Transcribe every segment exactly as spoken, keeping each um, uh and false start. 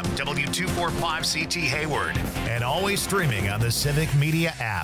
M, W two forty-five C T Hayward, and always streaming on the Civic Media app.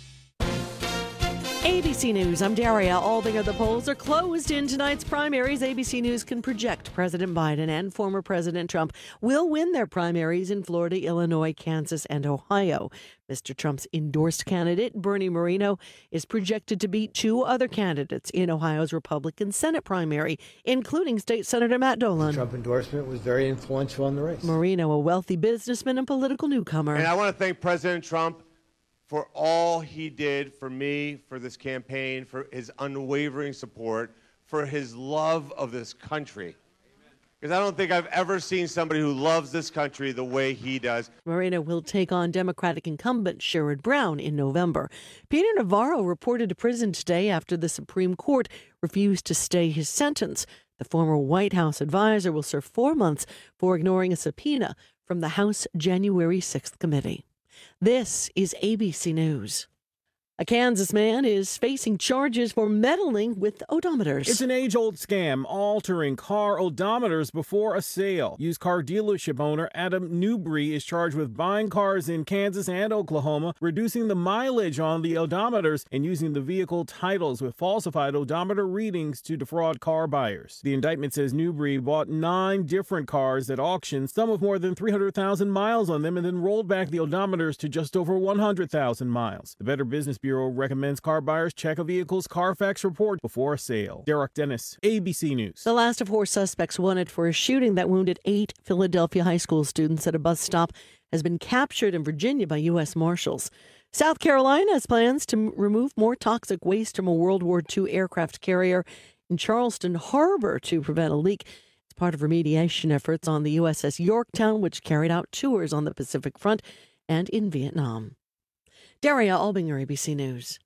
A B C News, I'm Daria Aldinger. The polls are closed in tonight's primaries. A B C News can project President Biden and former President Trump will win their primaries in Florida, Illinois, Kansas, and Ohio. Mister Trump's endorsed candidate, Bernie Moreno, is projected to beat two other candidates in Ohio's Republican Senate primary, including State Senator Matt Dolan. The Trump endorsement was very influential in the race. Moreno, a wealthy businessman and political newcomer. And I want to thank President Trump for all he did for me, for this campaign, for his unwavering support, for his love of this country. Because I don't think I've ever seen somebody who loves this country the way he does. Moreno will take on Democratic incumbent Sherrod Brown in November. Peter Navarro reported to prison today after the Supreme Court refused to stay his sentence. The former White House advisor will serve four months for ignoring a subpoena from the House January sixth committee. This is A B C News. A Kansas man is facing charges for meddling with odometers. It's an age-old scam, altering car odometers before a sale. Used car dealership owner Adam Newbury is charged with buying cars in Kansas and Oklahoma, reducing the mileage on the odometers, and using the vehicle titles with falsified odometer readings to defraud car buyers. The indictment says Newbury bought nine different cars at auction, some with more than three hundred thousand miles on them, and then rolled back the odometers to just over one hundred thousand miles. The Better Business Bureau recommends car buyers check a vehicle's Carfax report before a sale. Derek Dennis, A B C News. The last of four suspects wanted for a shooting that wounded eight Philadelphia high school students at a bus stop has been captured in Virginia by U S Marshals. South Carolina has plans to remove more toxic waste from a World War Two aircraft carrier in Charleston Harbor to prevent a leak. It's part of remediation efforts on the U S S Yorktown, which carried out tours on the Pacific Front and in Vietnam. Daria Albinger, A B C News.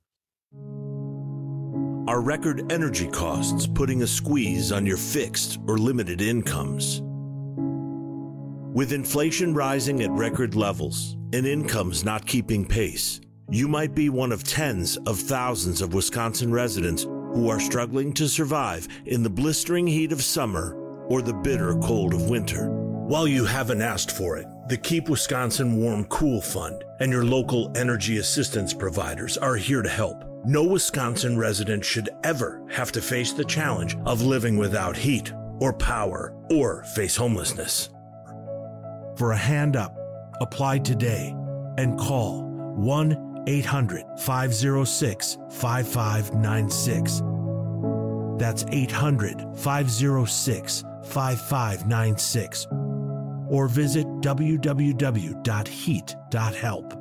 Are record energy costs putting a squeeze on your fixed or limited incomes? With inflation rising at record levels and incomes not keeping pace, you might be one of tens of thousands of Wisconsin residents who are struggling to survive in the blistering heat of summer or the bitter cold of winter. While you haven't asked for it, the Keep Wisconsin Warm Cool Fund and your local energy assistance providers are here to help. No Wisconsin resident should ever have to face the challenge of living without heat or power or face homelessness. For a hand up, apply today and call one eight hundred five oh six five five nine six. That's eight hundred five oh six five five nine six. Or visit w w w dot heat dot help.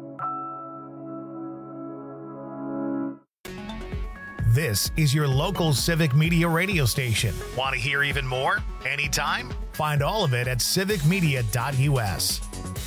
This is your local Civic Media radio station. Want to hear even more? Anytime? Find all of it at civic media dot u s.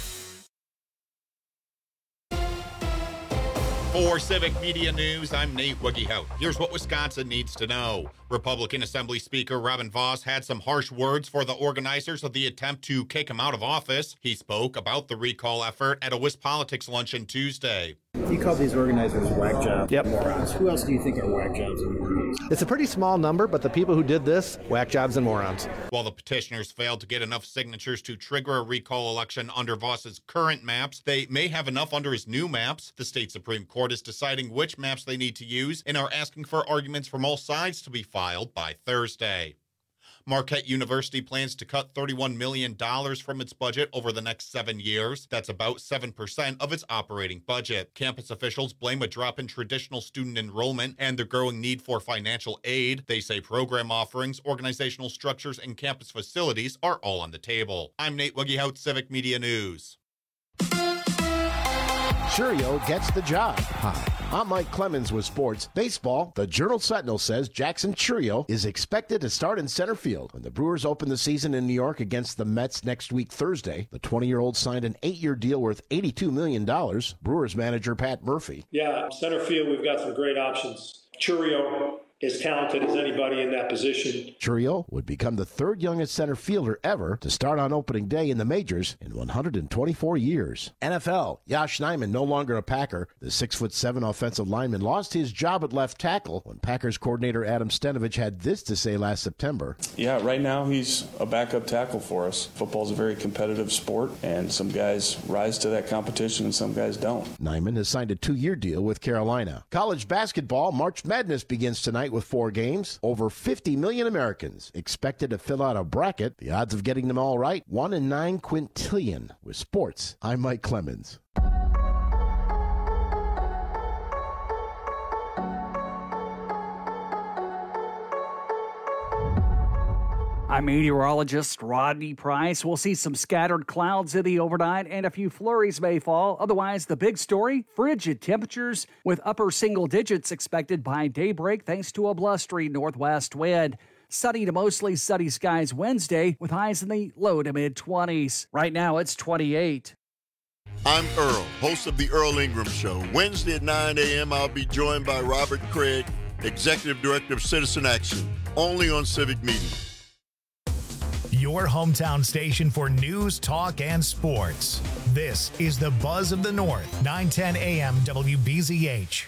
For Civic Media News, I'm Nate Wiggyhout. Here's what Wisconsin needs to know. Republican Assembly Speaker Robin Vos had some harsh words for the organizers of the attempt to kick him out of office. He spoke about the recall effort at a WisPolitics luncheon Tuesday. You call these organizers whack jobs, yep. morons. Who else do you think are whack jobs and morons? It's a pretty small number, but the people who did this, whack jobs and morons. While the petitioners failed to get enough signatures to trigger a recall election under Vos's current maps, they may have enough under his new maps. The state Supreme Court is deciding which maps they need to use and are asking for arguments from all sides to be filed by Thursday. Marquette University plans to cut thirty-one million dollars from its budget over the next seven years. That's about seven percent of its operating budget. Campus officials blame a drop in traditional student enrollment and the growing need for financial aid. They say program offerings, organizational structures, and campus facilities are all on the table. I'm Nate Wiggyhout, Civic Media News. Churio gets the job. Hi, I'm Mike Clemens with Sports Baseball. The Journal Sentinel says Jackson Churio is expected to start in center field when the Brewers open the season in New York against the Mets next week Thursday. The twenty-year-old signed an eight-year deal worth eighty-two million dollars. Brewers manager Pat Murphy. Yeah, center field, we've got some great options. Churio as talented as anybody in that position. Chourio would become the third youngest center fielder ever to start on opening day in the majors in one hundred twenty-four years. N F L, Yosh Nijman no longer a Packer. The six foot seven offensive lineman lost his job at left tackle when Packers coordinator Adam Stenavich had this to say last September. Yeah, right now he's a backup tackle for us. Football's a very competitive sport, and some guys rise to that competition and some guys don't. Nijman has signed a two-year deal with Carolina. College basketball, March Madness begins tonight with four games. Over fifty million Americans expected to fill out a bracket. The odds of getting them all right, one in nine quintillion. With sports, I'm Mike Clemens. I'm meteorologist Rodney Price. We'll see some scattered clouds in the overnight and a few flurries may fall. Otherwise, the big story, frigid temperatures with upper single digits expected by daybreak thanks to a blustery northwest wind. Sunny to mostly sunny skies Wednesday with highs in the low to mid twenties. Right now, it's twenty-eight. I'm Earl, host of The Earl Ingram Show. Wednesday at nine a.m., I'll be joined by Robert Craig, Executive Director of Citizen Action, only on Civic Media. Your hometown station for news, talk, and sports. This is the Buzz of the North, nine ten a.m. W B Z H.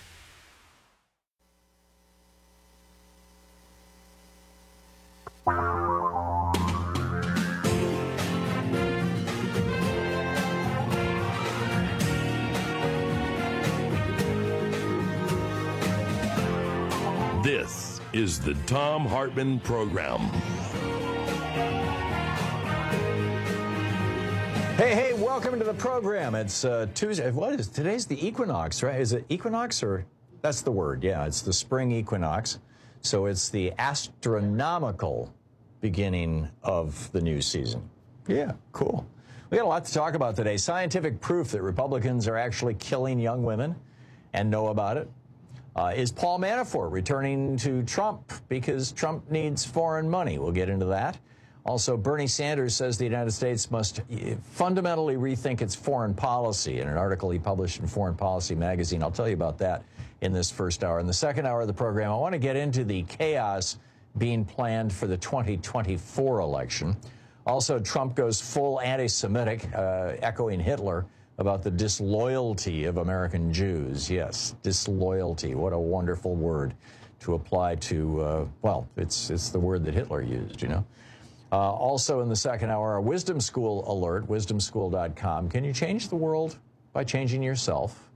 This is the Thom Hartmann Program. Hey, hey, welcome to the program. It's uh, Tuesday. What is today's the equinox, right? Is it equinox or that's the word? Yeah, it's the spring equinox. So it's the astronomical beginning of the new season. Yeah, cool. We got a lot to talk about today. Scientific proof that Republicans are actually killing young women and know about it. Uh, is Paul Manafort returning to Trump because Trump needs foreign money? We'll get into that. Also, Bernie Sanders says the United States must fundamentally rethink its foreign policy in an article he published in Foreign Policy magazine. I'll tell you about that in this first hour. In the second hour of the program, I want to get into the chaos being planned for the twenty twenty-four election. Also, Trump goes full anti-Semitic, uh, echoing Hitler about the disloyalty of American Jews. Yes, disloyalty. What a wonderful word to apply to, uh, well, it's, it's the word that Hitler used, you know. Uh, also in the second hour, a Wisdom School alert, wisdom school dot com. Can you change the world by changing yourself?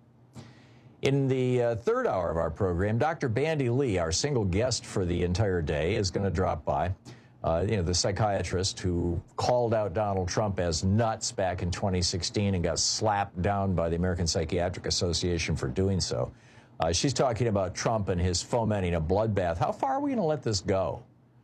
In the uh, third hour of our program, Doctor Bandy Lee, our single guest for the entire day, is going to drop by. Uh, you know, the psychiatrist who called out Donald Trump as nuts back in twenty sixteen and got slapped down by the American Psychiatric Association for doing so. Uh, she's talking about Trump and his fomenting a bloodbath. How far are we going to let this go?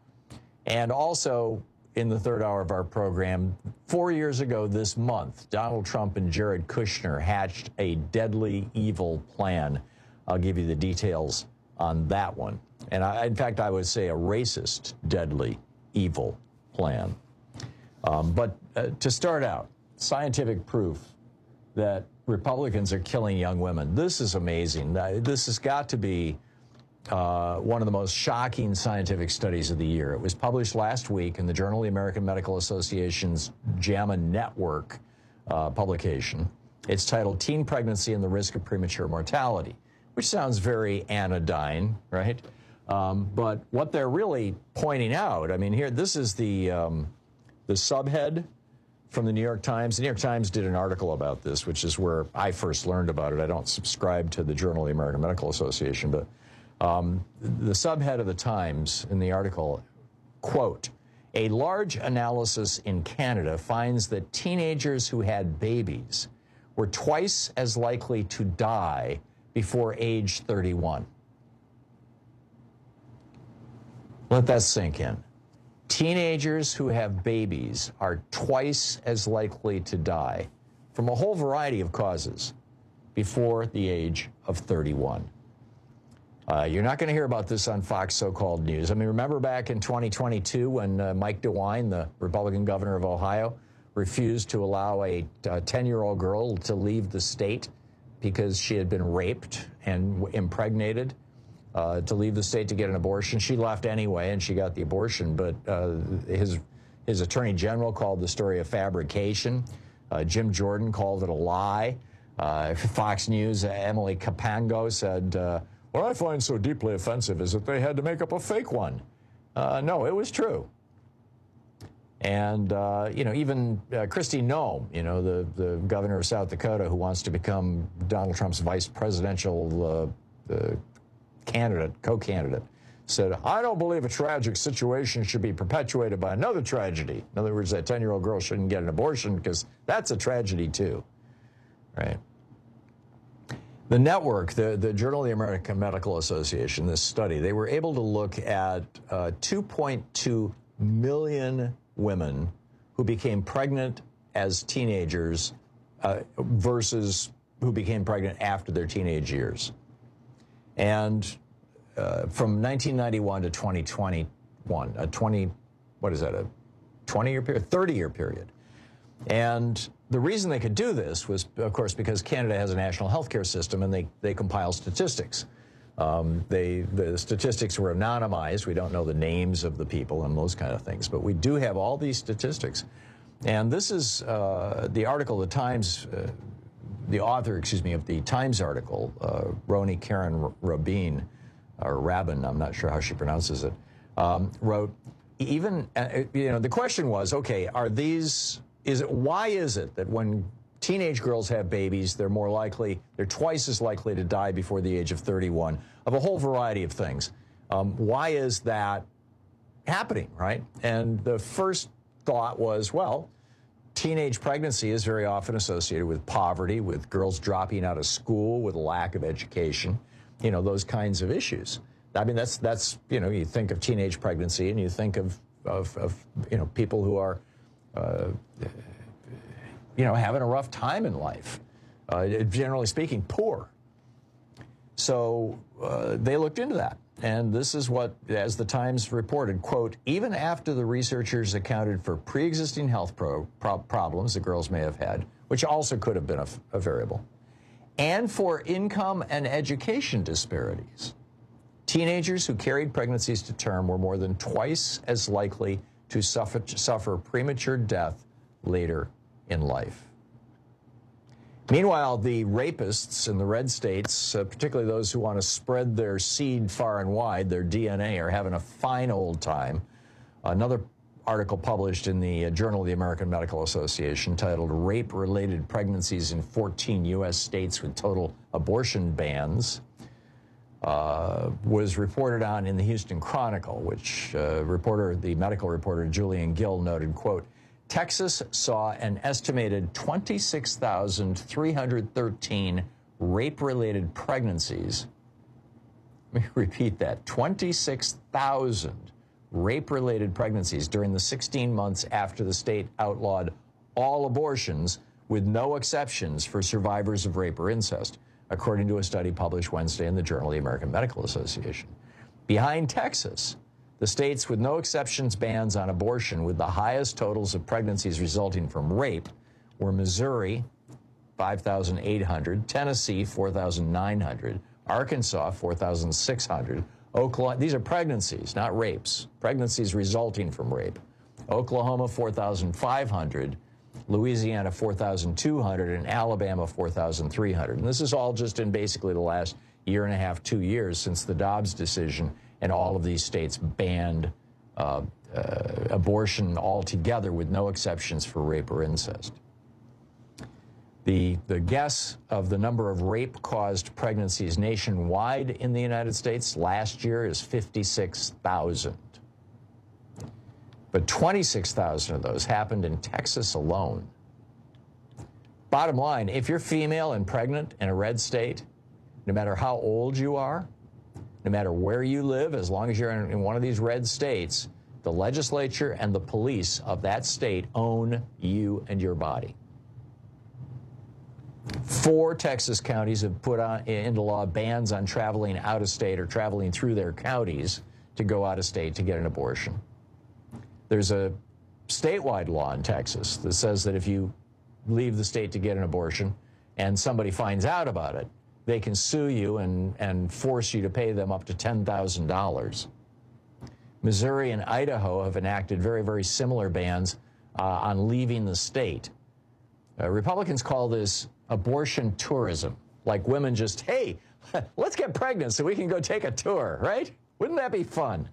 And also, in the third hour of our program, four years ago this month, Donald Trump and Jared Kushner hatched a deadly, evil plan. I'll give you the details on that one. And I, in fact, I would say a racist, deadly, evil plan. Um, but uh, to start out, scientific proof that Republicans are killing young women. This is amazing. This has got to be Uh, one of the most shocking scientific studies of the year. It was published last week in the Journal of the American Medical Association's JAMA Network uh, publication. It's titled Teen Pregnancy and the Risk of Premature Mortality, which sounds very anodyne, right? Um, but what they're really pointing out, I mean, here, this is the, um, the subhead from the New York Times. The New York Times did an article about this, which is where I first learned about it. I don't subscribe to the Journal of the American Medical Association, but Um, the subhead of the Times in the article, quote, a large analysis in Canada finds that teenagers who had babies were twice as likely to die before age thirty-one. Let that sink in. Teenagers who have babies are twice as likely to die from a whole variety of causes before the age of thirty-one. Uh, you're not going to hear about this on Fox so-called news. I mean, remember back in twenty twenty-two when uh, Mike DeWine, the Republican governor of Ohio, refused to allow a ten-year-old girl to leave the state because she had been raped and impregnated? uh, to leave the state to get an abortion. She left anyway, and she got the abortion, but uh, his, his attorney general called the story a fabrication. Uh, Jim Jordan called it a lie. Uh, Fox News, uh, Emily Capango said, uh, what I find so deeply offensive is that they had to make up a fake one. Uh, no, it was true. And, uh, you know, even uh, Kristi Noem, you know, the, the governor of South Dakota who wants to become Donald Trump's vice presidential uh, uh, candidate, co-candidate, said, I don't believe a tragic situation should be perpetuated by another tragedy. In other words, that ten-year-old girl shouldn't get an abortion because that's a tragedy too, right? The network, the, the Journal of the American Medical Association, this study, they were able to look at uh, two point two million women who became pregnant as teenagers uh, versus who became pregnant after their teenage years. And uh, from nineteen ninety-one to twenty twenty-one, a twenty, what is that, a twenty-year period, thirty-year period. And the reason they could do this was, of course, because Canada has a national health care system and they, they compile statistics. Um, they, the statistics were anonymized. We don't know the names of the people and those kind of things, but we do have all these statistics. And this is uh, the article, the Times, uh, the author, excuse me, of the Times article, uh, Roni Karen Rabin, or Rabin, I'm not sure how she pronounces it, um, wrote, even, uh, you know, the question was, okay, are these, is it, why is it that when teenage girls have babies, they're more likely, they're twice as likely to die before the age of thirty-one, of a whole variety of things. Um, why is that happening, right? And the first thought was, well, teenage pregnancy is very often associated with poverty, with girls dropping out of school, with a lack of education, you know, those kinds of issues. I mean, that's, that's you know, you think of teenage pregnancy and you think of, of, of you know, people who are, uh, you know, having a rough time in life, uh, generally speaking, poor. So uh, they looked into that. And this is what, as the Times reported, quote, even after the researchers accounted for pre-existing health pro pro problems the girls may have had, which also could have been a, a variable, and for income and education disparities, teenagers who carried pregnancies to term were more than twice as likely to suffer, suffer premature death later in life. Meanwhile, the rapists in the red states, uh, particularly those who want to spread their seed far and wide, their D N A, are having a fine old time. Another article published in the uh, Journal of the American Medical Association titled Rape-Related Pregnancies in fourteen U S States with Total Abortion Bans uh, was reported on in the Houston Chronicle, which uh, reporter, the medical reporter Julian Gill noted, quote, Texas saw an estimated twenty-six thousand three hundred thirteen rape-related pregnancies. Let me repeat that, twenty-six thousand rape-related pregnancies during the sixteen months after the state outlawed all abortions with no exceptions for survivors of rape or incest, according to a study published Wednesday in the Journal of the American Medical Association. Behind Texas, the states with no exceptions bans on abortion with the highest totals of pregnancies resulting from rape were Missouri, five thousand eight hundred, Tennessee, four thousand nine hundred, Arkansas, four thousand six hundred, Oklahoma, these are pregnancies, not rapes, pregnancies resulting from rape, Oklahoma, four thousand five hundred, Louisiana, four thousand two hundred, and Alabama, four thousand three hundred. And this is all just in basically the last year and a half, two years since the Dobbs decision, and all of these states banned uh, uh, abortion altogether with no exceptions for rape or incest. The, the guess of the number of rape-caused pregnancies nationwide in the United States last year is fifty-six thousand. But twenty-six thousand of those happened in Texas alone. Bottom line, if you're female and pregnant in a red state, no matter how old you are, no matter where you live, as long as you're in, in one of these red states, the legislature and the police of that state own you and your body. Four Texas counties have put on, into law bans on traveling out of state or traveling through their counties to go out of state to get an abortion. There's a statewide law in Texas that says that if you leave the state to get an abortion and somebody finds out about it, they can sue you and, and force you to pay them up to ten thousand dollars. Missouri and Idaho have enacted very, very similar bans uh, on leaving the state. Uh, Republicans call this abortion tourism, like women just, hey, let's get pregnant so we can go take a tour, right? Wouldn't that be fun?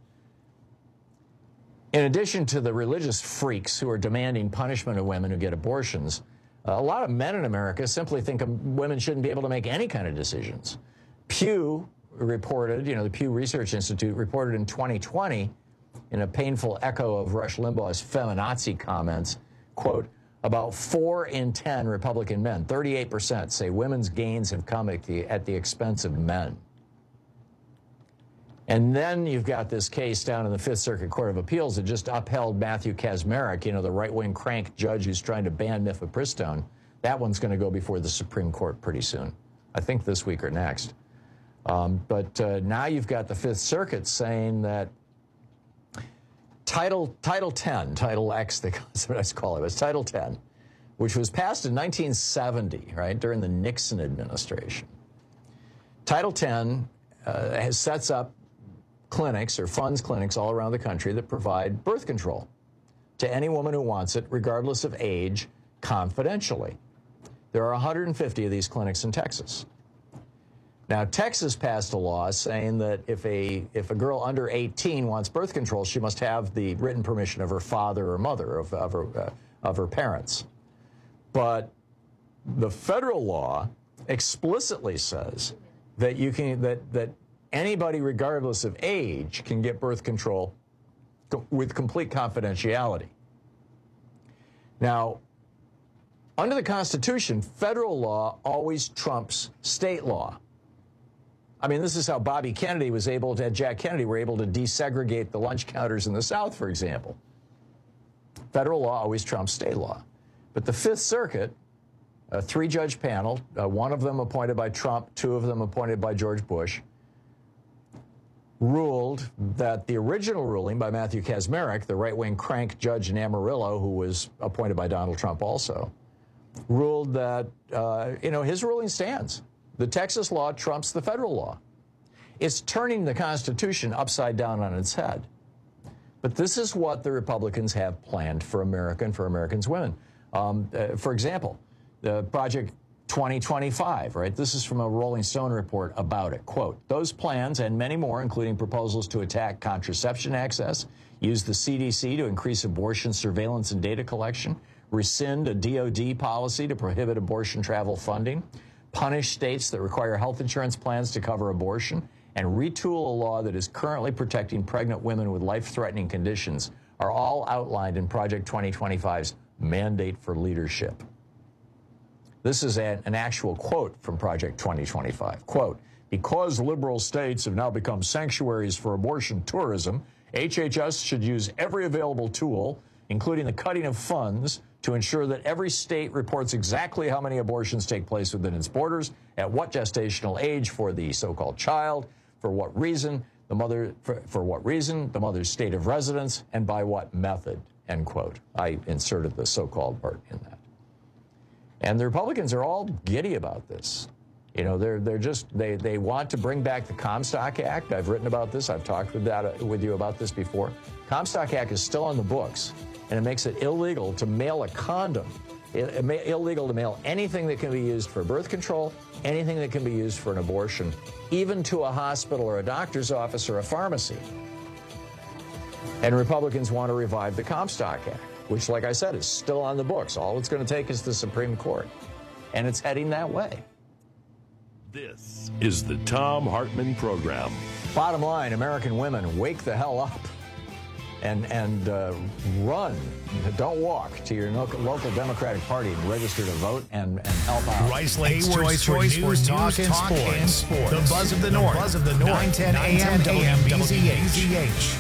In addition to the religious freaks who are demanding punishment of women who get abortions, uh, a lot of men in America simply think women shouldn't be able to make any kind of decisions. Pew reported, you know, the Pew Research Institute reported in twenty twenty, in a painful echo of Rush Limbaugh's feminazi comments, quote, about four in ten Republican men, thirty-eight percent, say women's gains have come at the, at the expense of men. And then you've got this case down in the Fifth Circuit Court of Appeals that just upheld Matthew Kacsmaryk, you know, the right-wing crank judge who's trying to ban mifepristone. That one's going to go before the Supreme Court pretty soon, I think this week or next. Um, but uh, now you've got the Fifth Circuit saying that Title Title ten, Title X, that's what I call it, it's Title ten, which was passed in nineteen seventy, right, during the Nixon administration. Title ten uh, has, sets up clinics or funds clinics all around the country that provide birth control to any woman who wants it, regardless of age, confidentially. There are one hundred fifty of these clinics in Texas. Now, Texas passed a law saying that if a if a girl under eighteen wants birth control, she must have the written permission of her father or mother, of, of, her, uh, of her parents. But the federal law explicitly says that you can that that anybody, regardless of age, can get birth control co- with complete confidentiality. Now, under the Constitution, federal law always trumps state law. I mean, this is how Bobby Kennedy was able to, Jack Kennedy were able to desegregate the lunch counters in the South, for example. Federal law always trumps state law. But the Fifth Circuit, a three-judge panel, uh, one of them appointed by Trump, two of them appointed by George Bush, ruled that the original ruling by Matthew Kacsmaryk, the right-wing crank judge in Amarillo, who was appointed by Donald Trump also, ruled that, uh, you know, his ruling stands. The Texas law trumps the federal law. It's turning the Constitution upside down on its head. But this is what the Republicans have planned for America and for Americans' women. Um, uh, for example, the Project twenty twenty-five, right? This is from a Rolling Stone report about it. Quote, those plans and many more, including proposals to attack contraception access, use the C D C to increase abortion surveillance and data collection, rescind a D O D policy to prohibit abortion travel funding, punish states that require health insurance plans to cover abortion, and retool a law that is currently protecting pregnant women with life-threatening conditions are all outlined in Project twenty twenty-five's Mandate for Leadership. This is an, an actual quote from Project twenty twenty-five. Quote, because liberal states have now become sanctuaries for abortion tourism, H H S should use every available tool, including the cutting of funds, to ensure that every state reports exactly how many abortions take place within its borders, at what gestational age for the so-called child, for what reason, the mother, for, for what reason, the mother's state of residence, and by what method, end quote. I inserted the so-called part in that. And the Republicans are all giddy about this. You know, they're they're just, they, they want to bring back the Comstock Act. I've written about this. I've talked with, that, with you about this before. Comstock Act is still on the books, and it makes it illegal to mail a condom. It, it may, illegal to mail anything that can be used for birth control, anything that can be used for an abortion, even to a hospital or a doctor's office or a pharmacy. And Republicans want to revive the Comstock Act, which, like I said, is still on the books. All it's going to take is the Supreme Court. And it's heading that way. This is the Thom Hartmann Program. Bottom line, American women, wake the hell up and and uh, run. Don't walk to your local, local Democratic Party and register to vote and, and help out. Rice Lake's choice for news, news talk, and, talk sports. and sports. The Buzz of the North. The Buzz of the North. nine ten A M W B Z H.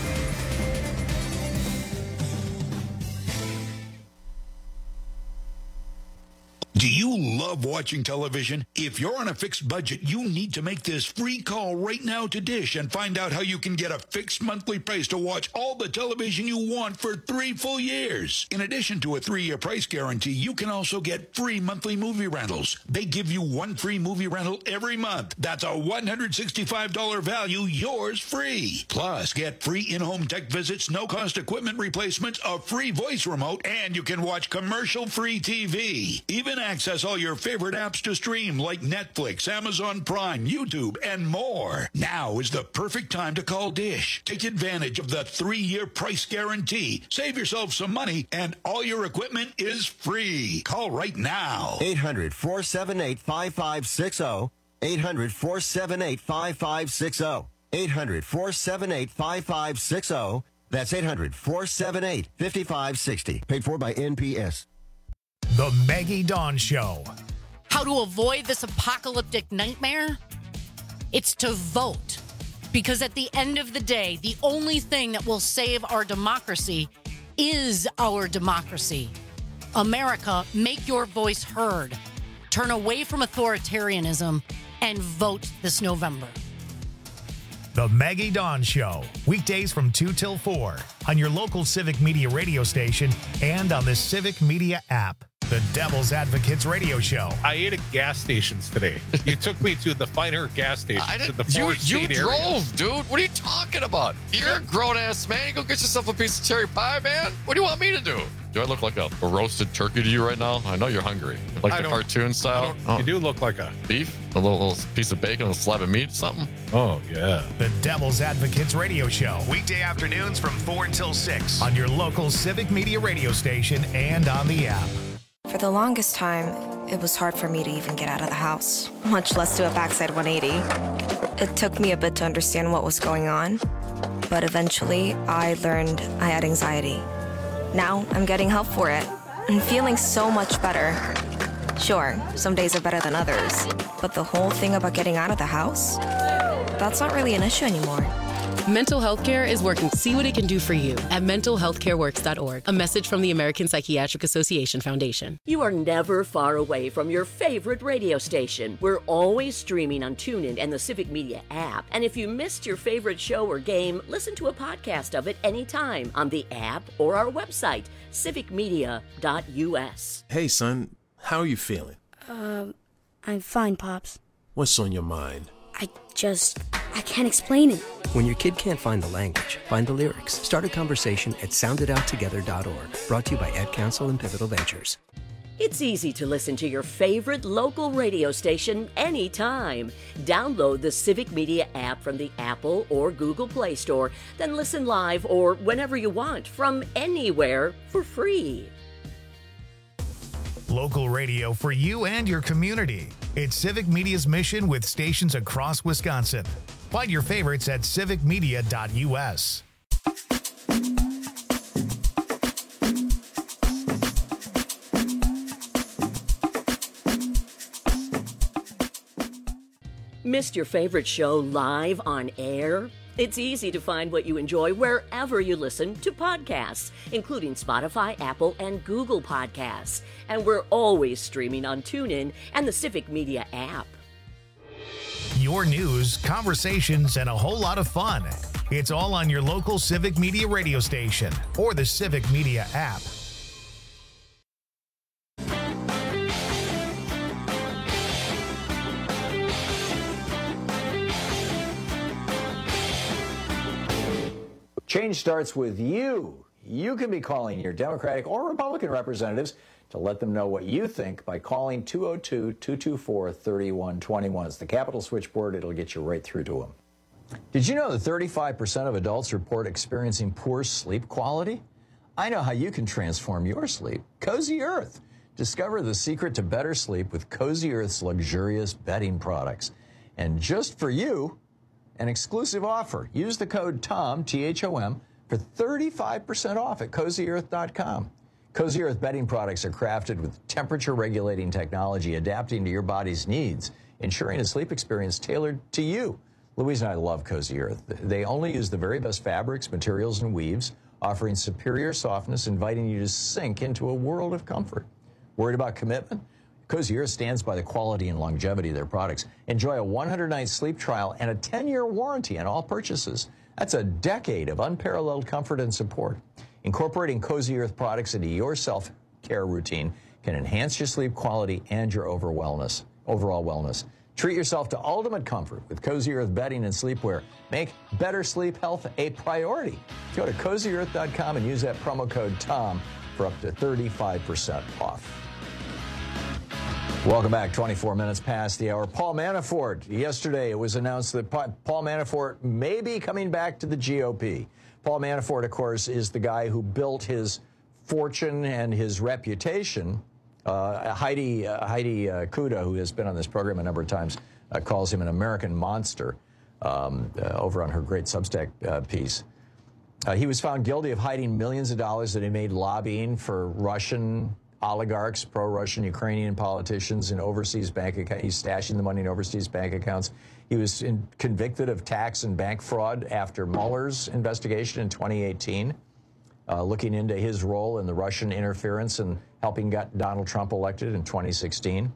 Do you love watching television? If you're on a fixed budget, you need to make this free call right now to Dish and find out how you can get a fixed monthly price to watch all the television you want for three full years. In addition to a three-year price guarantee, you can also get free monthly movie rentals. They give you one free movie rental every month. That's a one hundred sixty-five dollars value, yours free. Plus, get free in-home tech visits, no-cost equipment replacements, a free voice remote, and you can watch commercial-free T V. Even access all your favorite apps to stream like Netflix, Amazon Prime, YouTube, and more. Now is the perfect time to call Dish. Take advantage of the three-year price guarantee. Save yourself some money, and all your equipment is free. Call right now. eight hundred, four seven eight, five five six zero. eight hundred, four seven eight, five five six zero. eight hundred, four seven eight, five five six zero. That's eight hundred, four seven eight, five five six zero. Paid for by N P S. The Maggie Dawn Show. How to avoid this apocalyptic nightmare? It's to vote. Because at the end of the day, the only thing that will save our democracy is our democracy. America, make your voice heard. Turn away from authoritarianism and vote this November. The Maggie Dawn Show. Weekdays from two till four on your local Civic Media radio station and on the Civic Media app. The Devil's Advocates radio show. I ate at gas stations today. You took me to the finer gas station. I to the didn't, you you area. drove, dude. What are you talking about? You're a grown-ass man. You go get yourself a piece of cherry pie, man. What do you want me to do? Do I look like a, a roasted turkey to you right now? I know you're hungry. Like I the cartoon style? Oh. You do look like a... Beef? A little, little piece of bacon, a slab of meat, something? Oh, yeah. The Devil's Advocates radio show. Weekday afternoons from four until six on your local Civic Media radio station and on the app. For the longest time, it was hard for me to even get out of the house, much less do a backside one eighty. It took me a bit to understand what was going on, but eventually I learned I had anxiety. Now I'm getting help for it and feeling so much better. Sure, some days are better than others, but the whole thing about getting out of the house, that's not really an issue anymore. Mental health care is working. See what it can do for you at mental health care works dot org. A message from the American Psychiatric Association Foundation. You are never far away from your favorite radio station. We're always streaming on TuneIn and the Civic Media app. And if you missed your favorite show or game, listen to a podcast of it anytime on the app or our website, civic media dot u s. Hey, son, how are you feeling? Um, I'm fine, Pops. What's on your mind? I just, I can't explain it. When your kid can't find the language, find the lyrics. Start a conversation at sound it out together dot org. Brought to you by Ad Council and Pivotal Ventures. It's easy to listen to your favorite local radio station anytime. Download the Civic Media app from the Apple or Google Play Store, then listen live or whenever you want from anywhere for free. Local radio for you and your community. It's Civic Media's mission with stations across Wisconsin. Find your favorites at civic media dot u s. Missed your favorite show live on air? It's easy to find what you enjoy wherever you listen to podcasts, including Spotify, Apple, and Google Podcasts. And we're always streaming on TuneIn and the Civic Media app. Your news, conversations, and a whole lot of fun. It's all on your local Civic Media radio station or the Civic Media app. Change starts with you. You can be calling your Democratic or Republican representatives to let them know what you think by calling two oh two, two two four, three one two one. It's the Capitol switchboard. It'll get you right through to them. Did you know that thirty-five percent of adults report experiencing poor sleep quality? I know how you can transform your sleep. Cozy Earth. Discover the secret to better sleep with Cozy Earth's luxurious bedding products. And just for you, an exclusive offer. Use the code TOM, T H O M, for thirty-five percent off at cozy earth dot com. Cozy Earth bedding products are crafted with temperature-regulating technology adapting to your body's needs, ensuring a sleep experience tailored to you. Louise and I love Cozy Earth. They only use the very best fabrics, materials, and weaves, offering superior softness, inviting you to sink into a world of comfort. Worried about commitment? Cozy Earth stands by the quality and longevity of their products. Enjoy a one hundred night sleep trial and a ten year warranty on all purchases. That's a decade of unparalleled comfort and support. Incorporating Cozy Earth products into your self-care routine can enhance your sleep quality and your over wellness, overall wellness. Treat yourself to ultimate comfort with Cozy Earth bedding and sleepwear. Make better sleep health a priority. Go to cozy earth dot com and use that promo code TOM for up to thirty-five percent off. Welcome back. twenty-four minutes past the hour. Paul Manafort. Yesterday, it was announced that Pa- Paul Manafort may be coming back to the G O P. Paul Manafort, of course, is the guy who built his fortune and his reputation. Uh, Heidi uh, Heidi uh, Kuda, who has been on this program a number of times, uh, calls him an American monster um, uh, over on her great Substack uh, piece. Uh, he was found guilty of hiding millions of dollars that he made lobbying for Russian oligarchs, pro-Russian Ukrainian politicians in overseas bank accounts. He's stashing the money in overseas bank accounts. He was in, convicted of tax and bank fraud after Mueller's investigation in twenty eighteen. Uh, looking into his role in the Russian interference and helping get Donald Trump elected in twenty sixteen.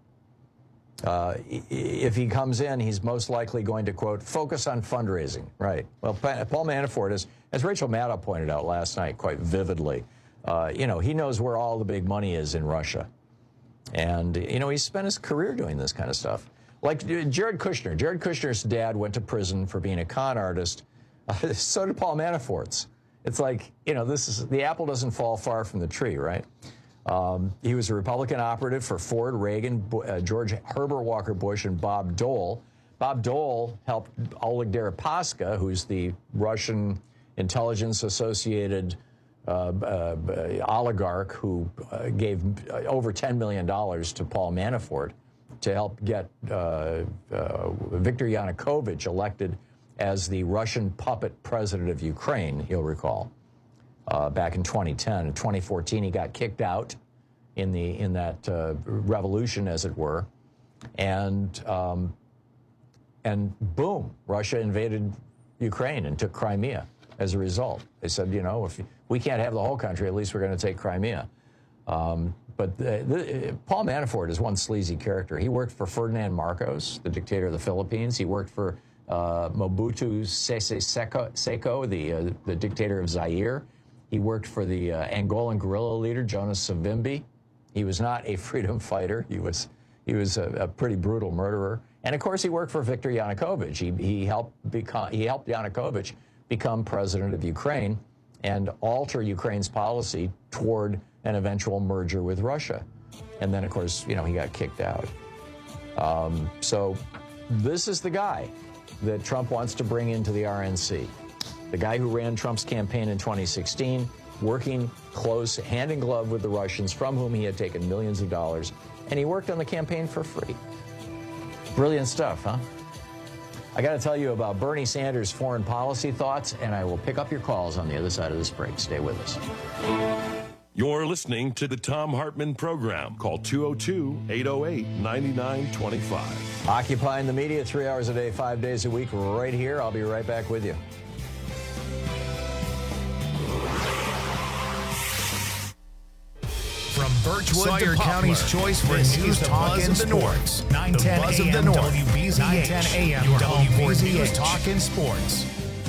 Uh, if he comes in, he's most likely going to, quote, focus on fundraising. Right. Well, Paul Manafort, is, as Rachel Maddow pointed out last night quite vividly, uh, you know, he knows where all the big money is in Russia. And, you know, he's spent his career doing this kind of stuff. Like Jared Kushner. Jared Kushner's dad went to prison for being a con artist. Uh, so did Paul Manafort's. It's like, you know, this is the apple doesn't fall far from the tree, right? Um, he was a Republican operative for Ford, Reagan, uh, George Herbert Walker Bush, and Bob Dole. Bob Dole helped Oleg Deripaska, who's the Russian intelligence-associated uh, uh, oligarch who uh, gave over ten million dollars to Paul Manafort to help get uh, uh, Viktor Yanukovych elected as the Russian puppet president of Ukraine, you'll recall, uh, back in twenty ten. In twenty fourteen, he got kicked out in the in that uh, revolution, as it were, and um, and boom, Russia invaded Ukraine and took Crimea. As a result, they said, you know, if we can't have the whole country, at least we're going to take Crimea. Um, but the, the, Paul Manafort is one sleazy character. He worked for Ferdinand Marcos, the dictator of the Philippines. He worked for Uh, Mobutu Sese Seko, Seko the, uh, the dictator of Zaire. He worked for the uh, Angolan guerrilla leader, Jonas Savimbi. He was not a freedom fighter. He was he was a, a pretty brutal murderer. And, of course, he worked for Viktor Yanukovych. He, he, helped become, he helped Yanukovych become president of Ukraine and alter Ukraine's policy toward an eventual merger with Russia. And then, of course, you know, he got kicked out. Um, so this is the guy that Trump wants to bring into the R N C. The guy who ran Trump's campaign in twenty sixteen, working close, hand in glove with the Russians, from whom he had taken millions of dollars, and he worked on the campaign for free. Brilliant stuff, huh? I got to tell you about Bernie Sanders' foreign policy thoughts, and I will pick up your calls on the other side of this break. Stay with us. You're listening to the Thom Hartmann Program. Call two oh two, eight oh eight, nine nine two five. Occupying the media three hours a day, five days a week, right here. I'll be right back with you. From Birchwood Sawyer to County's choice for news, talk, and sports. nine ten A M W B Z H. nine ten A M W B Z H. Talk and Sports.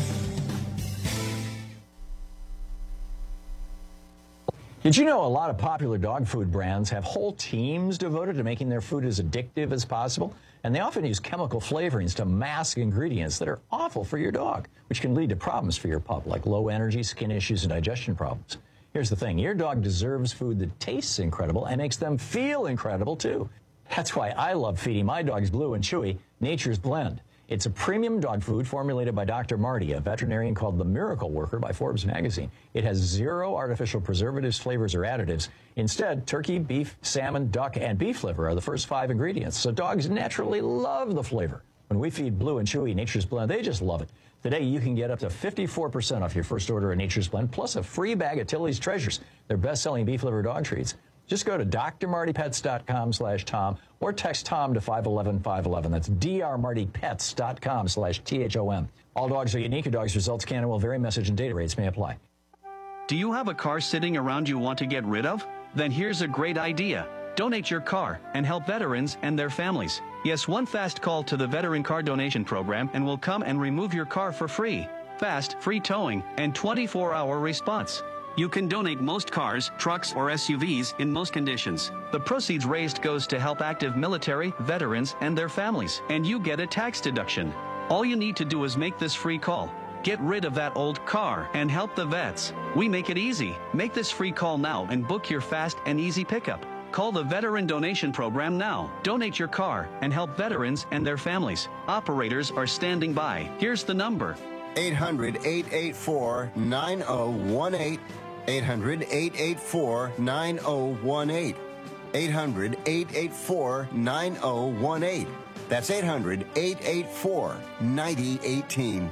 Did you know a lot of popular dog food brands have whole teams devoted to making their food as addictive as possible? And they often use chemical flavorings to mask ingredients that are awful for your dog, which can lead to problems for your pup, like low energy, skin issues, and digestion problems. Here's the thing. Your dog deserves food that tastes incredible and makes them feel incredible, too. That's why I love feeding my dogs Blue and Chewy Nature's Blend. It's a premium dog food formulated by Doctor Marty, a veterinarian called the Miracle Worker by Forbes magazine. It has zero artificial preservatives, flavors, or additives. Instead, turkey, beef, salmon, duck, and beef liver are the first five ingredients, so dogs naturally love the flavor. When we feed Blue and Chewy Nature's Blend, they just love it. Today, you can get up to fifty-four percent off your first order of Nature's Blend, plus a free bag of Tilly's Treasures, their best-selling beef liver dog treats. Just go to d r marty pets dot com slash Tom or text Tom to five one one five one one. That's d r marty pets dot com slash T H O M. All dogs are unique. Your dog's results can and will vary. Message and data rates may apply. Do you have a car sitting around you want to get rid of? Then here's a great idea. Donate your car and help veterans and their families. Yes, one fast call to the Veteran Car Donation Program and we'll come and remove your car for free. Fast, free towing, and twenty-four hour response. You can donate most cars, trucks, or S U Vs in most conditions. The proceeds raised goes to help active military, veterans, and their families, and you get a tax deduction. All you need to do is make this free call. Get rid of that old car and help the vets. We make it easy. Make this free call now and book your fast and easy pickup. Call the Veteran Donation Program now. Donate your car and help veterans and their families. Operators are standing by. Here's the number. eight hundred, eight eight four, nine zero one eight. eight hundred, eight eight four, nine zero one eight. eight hundred, eight eight four, nine zero one eight. That's eight hundred, eight eight four, nine zero one eight.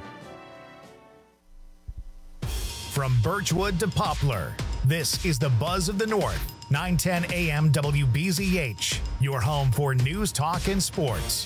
From Birchwood to Poplar, this is the Buzz of the North, nine ten A M W B Z H, your home for news, talk, and sports.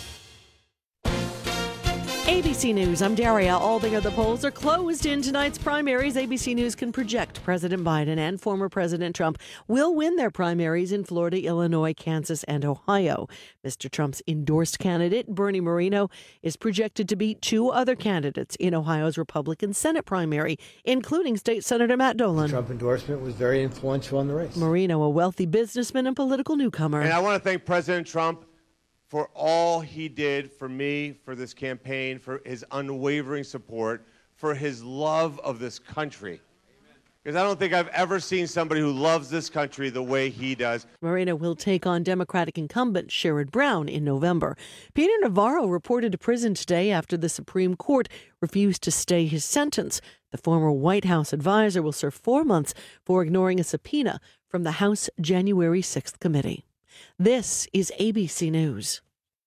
A B C News, I'm Daria. Altogether, the polls are closed in tonight's primaries. A B C News can project President Biden and former President Trump will win their primaries in Florida, Illinois, Kansas, and Ohio. Mister Trump's endorsed candidate, Bernie Moreno, is projected to beat two other candidates in Ohio's Republican Senate primary, including State Senator Matt Dolan. The Trump endorsement was very influential in the race. Moreno, a wealthy businessman and political newcomer. And I want to thank President Trump for all he did for me, for this campaign, for his unwavering support, for his love of this country. Because I don't think I've ever seen somebody who loves this country the way he does. Moreno will take on Democratic incumbent Sherrod Brown in November. Peter Navarro reported to prison today after the Supreme Court refused to stay his sentence. The former White House advisor will serve four months for ignoring a subpoena from the House January sixth committee. This is A B C News.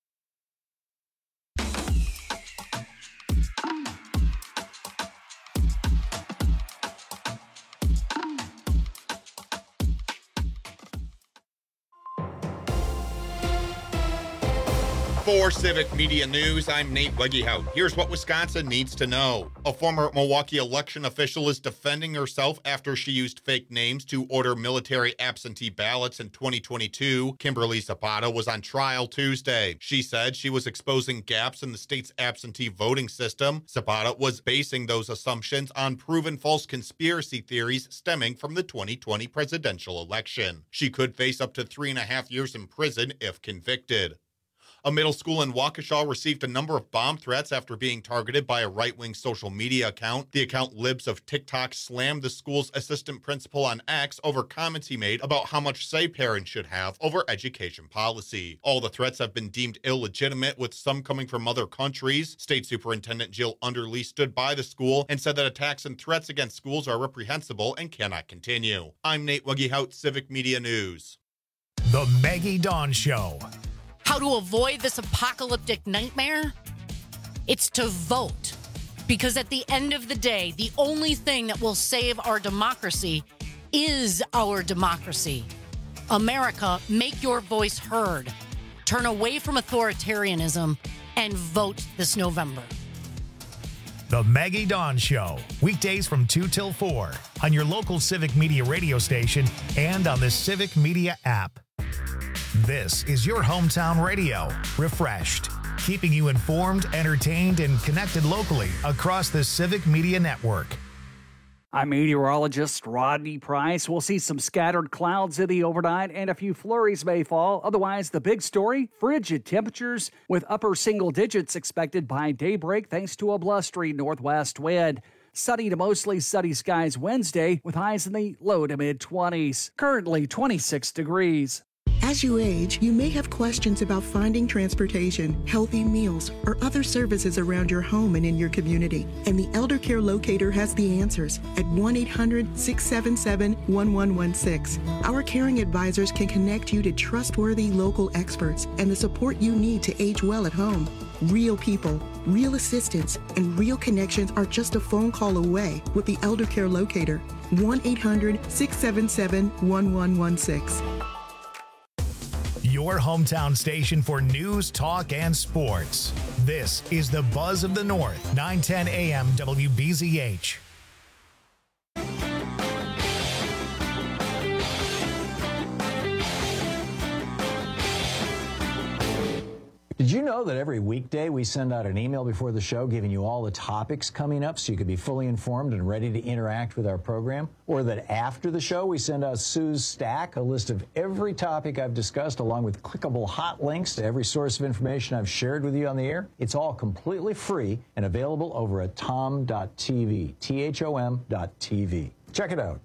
For Civic Media News, I'm Nate Wegehout. Here's what Wisconsin needs to know. A former Milwaukee election official is defending herself after she used fake names to order military absentee ballots in twenty twenty-two. Kimberly Zapata was on trial Tuesday. She said she was exposing gaps in the state's absentee voting system. Zapata was basing those assumptions on proven false conspiracy theories stemming from the twenty twenty presidential election. She could face up to three and a half years in prison if convicted. A middle school in Waukesha received a number of bomb threats after being targeted by a right-wing social media account. The account Libs of TikTok slammed the school's assistant principal on X over comments he made about how much say parents should have over education policy. All the threats have been deemed illegitimate, with some coming from other countries. State Superintendent Jill Underly stood by the school and said that attacks and threats against schools are reprehensible and cannot continue. I'm Nate Wegehout, Civic Media News. The Maggie Dawn Show. How to avoid this apocalyptic nightmare? It's to vote. Because at the end of the day, the only thing that will save our democracy is our democracy. America, make your voice heard. Turn away from authoritarianism and vote this November. The Maggie Dawn Show, weekdays from two till four on your local Civic Media radio station and on the Civic Media app. This is your hometown radio, refreshed, keeping you informed, entertained, and connected locally across the Civic Media Network. I'm meteorologist Rodney Price. We'll see some scattered clouds in the overnight and a few flurries may fall. Otherwise, the big story, frigid temperatures with upper single digits expected by daybreak thanks to a blustery northwest wind. Sunny to mostly sunny skies Wednesday with highs in the low to mid twenties. Currently twenty-six degrees. As you age, you may have questions about finding transportation, healthy meals, or other services around your home and in your community. And the Elder Care Locator has the answers at one eight hundred, six seven seven, one one one six. Our caring advisors can connect you to trustworthy local experts and the support you need to age well at home. Real people, real assistance, and real connections are just a phone call away with the Elder Care Locator. one eight hundred, six seven seven, one one one six. Your hometown station for news, talk, and sports. This is the Buzz of the North, nine ten A M W B Z H. Did you know that every weekday we send out an email before the show giving you all the topics coming up so you can be fully informed and ready to interact with our program? Or that after the show we send out Sue's Stack, a list of every topic I've discussed along with clickable hot links to every source of information I've shared with you on the air? It's all completely free and available over at tom dot t v, T H O M dot T V. Check it out.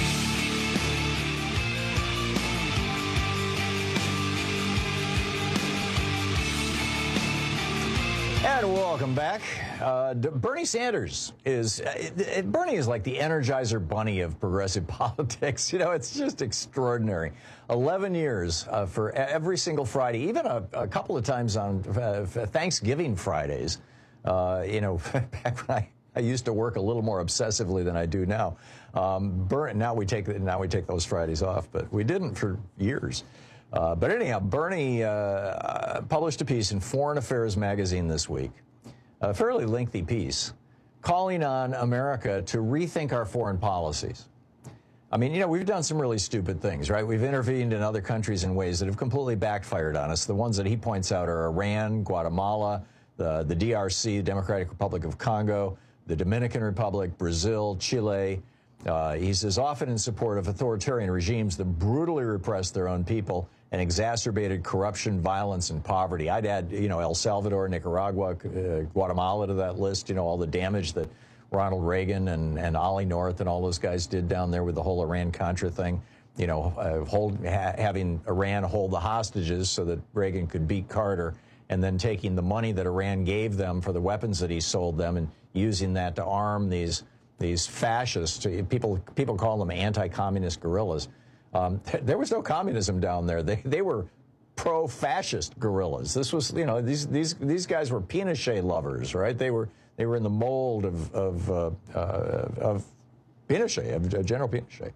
And welcome back. Uh, Bernie Sanders is, uh, it, it, Bernie is like the Energizer Bunny of progressive politics. You know, it's just extraordinary. eleven years uh, for every single Friday, even a, a couple of times on uh, Thanksgiving Fridays. Uh, you know, back when I, I used to work a little more obsessively than I do now. Um, Bernie, now we take now we take those Fridays off, but we didn't for years. Uh, but anyhow, Bernie uh, published a piece in Foreign Affairs magazine this week, a fairly lengthy piece, calling on America to rethink our foreign policies. I mean, you know, we've done some really stupid things, right? We've intervened in other countries in ways that have completely backfired on us. The ones that he points out are Iran, Guatemala, the, the D R C, the Democratic Republic of Congo, the Dominican Republic, Brazil, Chile. Uh, he says, often in support of authoritarian regimes that brutally repress their own people and exacerbated corruption, violence, and poverty. I'd add, you know, El Salvador, Nicaragua, uh, Guatemala to that list, you know, all the damage that Ronald Reagan and, and Ollie North and all those guys did down there with the whole Iran-Contra thing, you know, uh, hold, ha having Iran hold the hostages so that Reagan could beat Carter, and then taking the money that Iran gave them for the weapons that he sold them and using that to arm these these fascists. People, people call them anti-communist guerrillas. Um, there was no communism down there. They, they were pro-fascist guerrillas. This was, you know, these, these, these guys were Pinochet lovers, right? They were, they were in the mold of, of, uh, uh, of Pinochet, of uh, General Pinochet.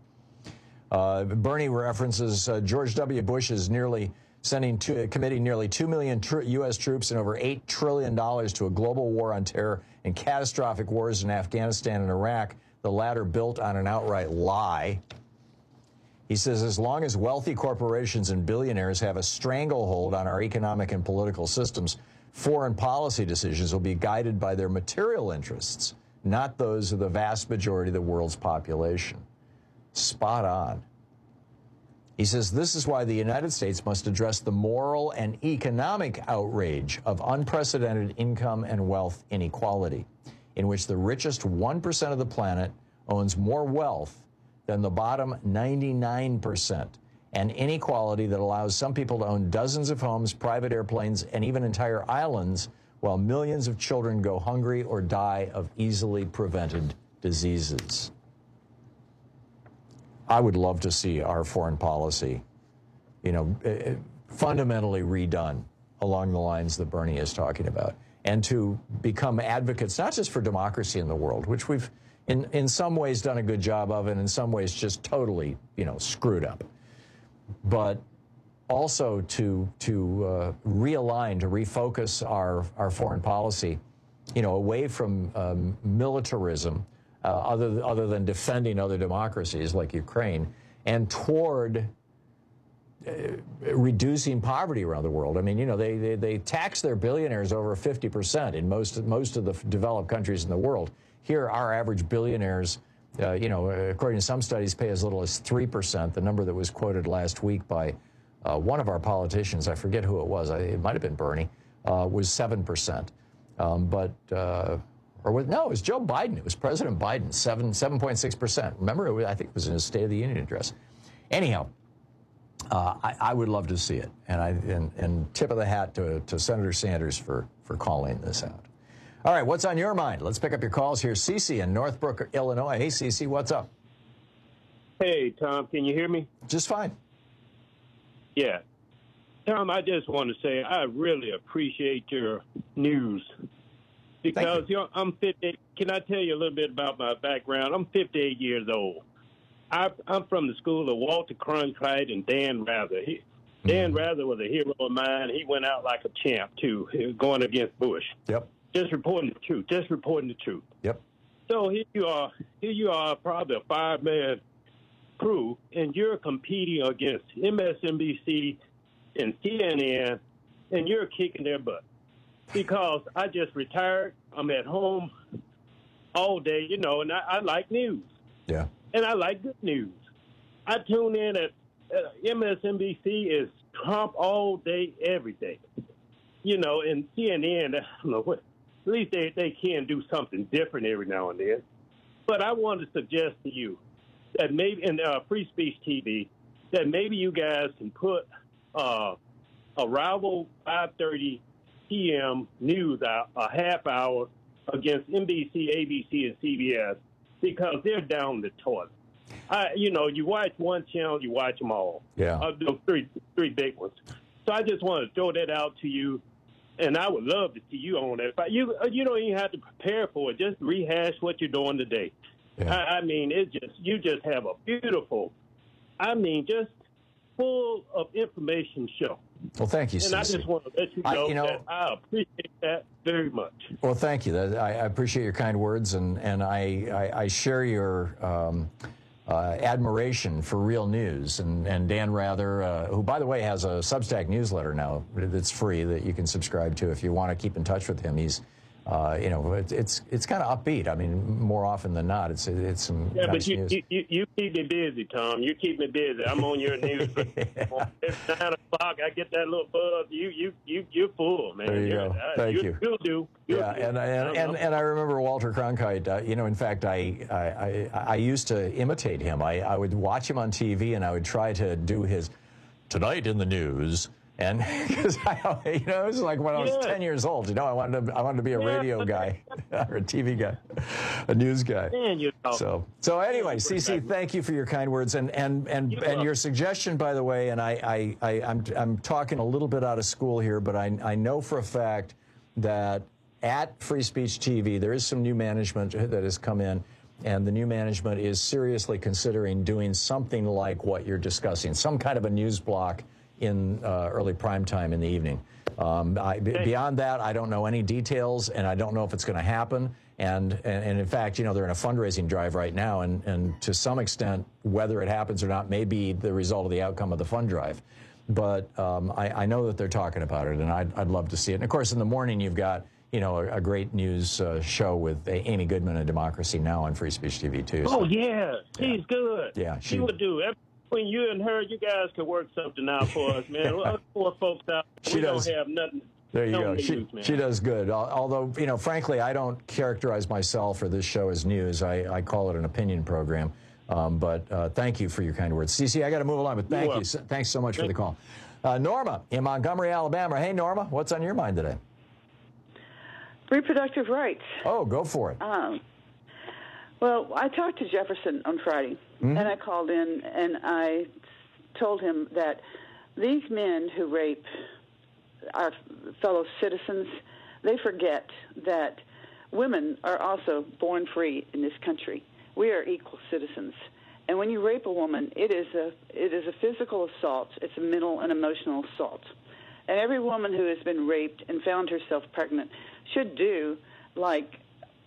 Uh, Bernie references uh, George W. Bush is nearly sending, to, committing nearly two million tr U S troops and over eight trillion dollars to a global war on terror and catastrophic wars in Afghanistan and Iraq, the latter built on an outright lie. He says, as long as wealthy corporations and billionaires have a stranglehold on our economic and political systems, foreign policy decisions will be guided by their material interests, not those of the vast majority of the world's population. Spot on. He says, this is why the United States must address the moral and economic outrage of unprecedented income and wealth inequality, in which the richest one percent of the planet owns more wealth than the bottom ninety-nine percent, and inequality that allows some people to own dozens of homes, private airplanes, and even entire islands, while millions of children go hungry or die of easily prevented diseases. I would love to see our foreign policy, you know, fundamentally redone along the lines that Bernie is talking about, and to become advocates not just for democracy in the world, which we've in, in some ways done a good job of, and in some ways just totally, you know, screwed up, but also to, to uh, realign, to refocus our, our foreign policy, you know, away from um, militarism, uh, other, other than defending other democracies like Ukraine, and toward uh, reducing poverty around the world. I mean, you know, they, they, they tax their billionaires over fifty percent in most, most of the developed countries in the world. Here, our average billionaires, uh, you know, according to some studies, pay as little as three percent. The number that was quoted last week by uh, one of our politicians, I forget who it was, I, it might have been Bernie, uh, was seven percent. Um, but, uh, or was, no, it was Joe Biden. It was President Biden, seven, seven point six percent. Remember, it was, I think it was in his State of the Union address. Anyhow, uh, I, I would love to see it. And, I, and, and tip of the hat to, to Senator Sanders for, for calling this out. All right, what's on your mind? Let's pick up your calls here. Cece in Northbrook, Illinois. Hey, Cece, what's up? Hey, Tom, can you hear me? Just fine. Yeah. Tom, I just want to say I really appreciate your news because you. You know, I'm fifty. Can I tell you a little bit about my background? I'm fifty-eight years old. I, I'm from the school of Walter Cronkite and Dan Rather. He, mm-hmm. Dan Rather was a hero of mine. He went out like a champ, too, going against Bush. Yep. Just reporting the truth. Just reporting the truth. Yep. So here you are. Here you are, probably a five-man crew, and you're competing against M S N B C and C N N and you're kicking their butt. Because I just retired. I'm at home all day, you know, and I, I like news. Yeah. And I like good news. I tune in at uh, M S N B C is Trump all day, every day. You know, and C N N, I don't know what, at least they, they can do something different every now and then. But I want to suggest to you that maybe in uh, Free Speech T V, that maybe you guys can put uh, a rival five thirty p.m. news out a half hour against N B C, A B C, and C B S because they're down the toilet. I, you know, you watch one channel, you watch them all. Yeah. Uh, the three, three big ones. So I just want to throw that out to you, and I would love to see you on that. But you, you don't even have to prepare for it. Just rehash what you're doing today. Yeah. I, I mean, it just you just have a beautiful, I mean, just full of information show. Well, thank you, And Cece. I just want to let you know, I, you know that I appreciate that very much. Well, thank you. That, I, I appreciate your kind words, and, and I, I, I share your um, uh, admiration for real news. And, and Dan Rather, uh, who, by the way, has a Substack newsletter now that's free that you can subscribe to if you want to keep in touch with him. He's, uh, you know, it, it's it's kind of upbeat. I mean, more often than not, it's it's some Yeah, nice but you, news. you, you, you keep me busy, Tom. You keep me busy. I'm on your news. It's nine o'clock. I get that little buzz. You, you, you, you're full, man. There you You're- go. uh, Thank you. you. You'll do. You'll Yeah, do. and and, and and I remember Walter Cronkite. Uh, you know, in fact, I, I I I used to imitate him. I I would watch him on T V, and I would try to do his "Tonight in the News." And because I, you know, it was like when I was Yeah. ten years old. You know, I wanted to I wanted to be a Yeah. radio guy or a T V guy, a news guy. Man, you know. So so anyway, Cece, thank you for your kind words and and and You're and welcome. your suggestion, by the way. And I I, I I'm I'm talking a little bit out of school here, but I I know for a fact that at Free Speech T V there is some new management that has come in. And the new management is seriously considering doing something like what you're discussing, some kind of a news block in uh, early prime time in the evening. Um, I, b- beyond that, I don't know any details, and I don't know if it's going to happen. And, and and in fact, you know, they're in a fundraising drive right now, and, and to some extent, whether it happens or not may be the result of the outcome of the fund drive. But um, I, I know that they're talking about it, and I'd, I'd love to see it. And of course, in the morning, you've got, you know, a, a great news uh, show with Amy Goodman and Democracy Now! On Free Speech T V, too. So, Oh, yeah. She's good. Yeah, She, she- would do. Every- Between you and her, you guys could work something out for us, man. Us poor folks out, She we does. don't have nothing. There you no go. news, She, man. she does good. Al- Although, you know, frankly, I don't characterize myself or this show as news. I, I call it an opinion program. Um, but uh, thank you for your kind words. Cece, I got to move along, but thank You're you. S- Thanks so much for the call. Uh, Norma in Montgomery, Alabama. Hey, Norma, what's on your mind today? Reproductive rights. Oh, go for it. Um, well, I talked to Jefferson on Friday, Mhm. and I called in and I told him that these men who rape our fellow citizens, they forget that women are also born free in this country. We are equal citizens. And when you rape a woman, it is a it is a physical assault. It's a mental and emotional assault. And every woman who has been raped and found herself pregnant should do like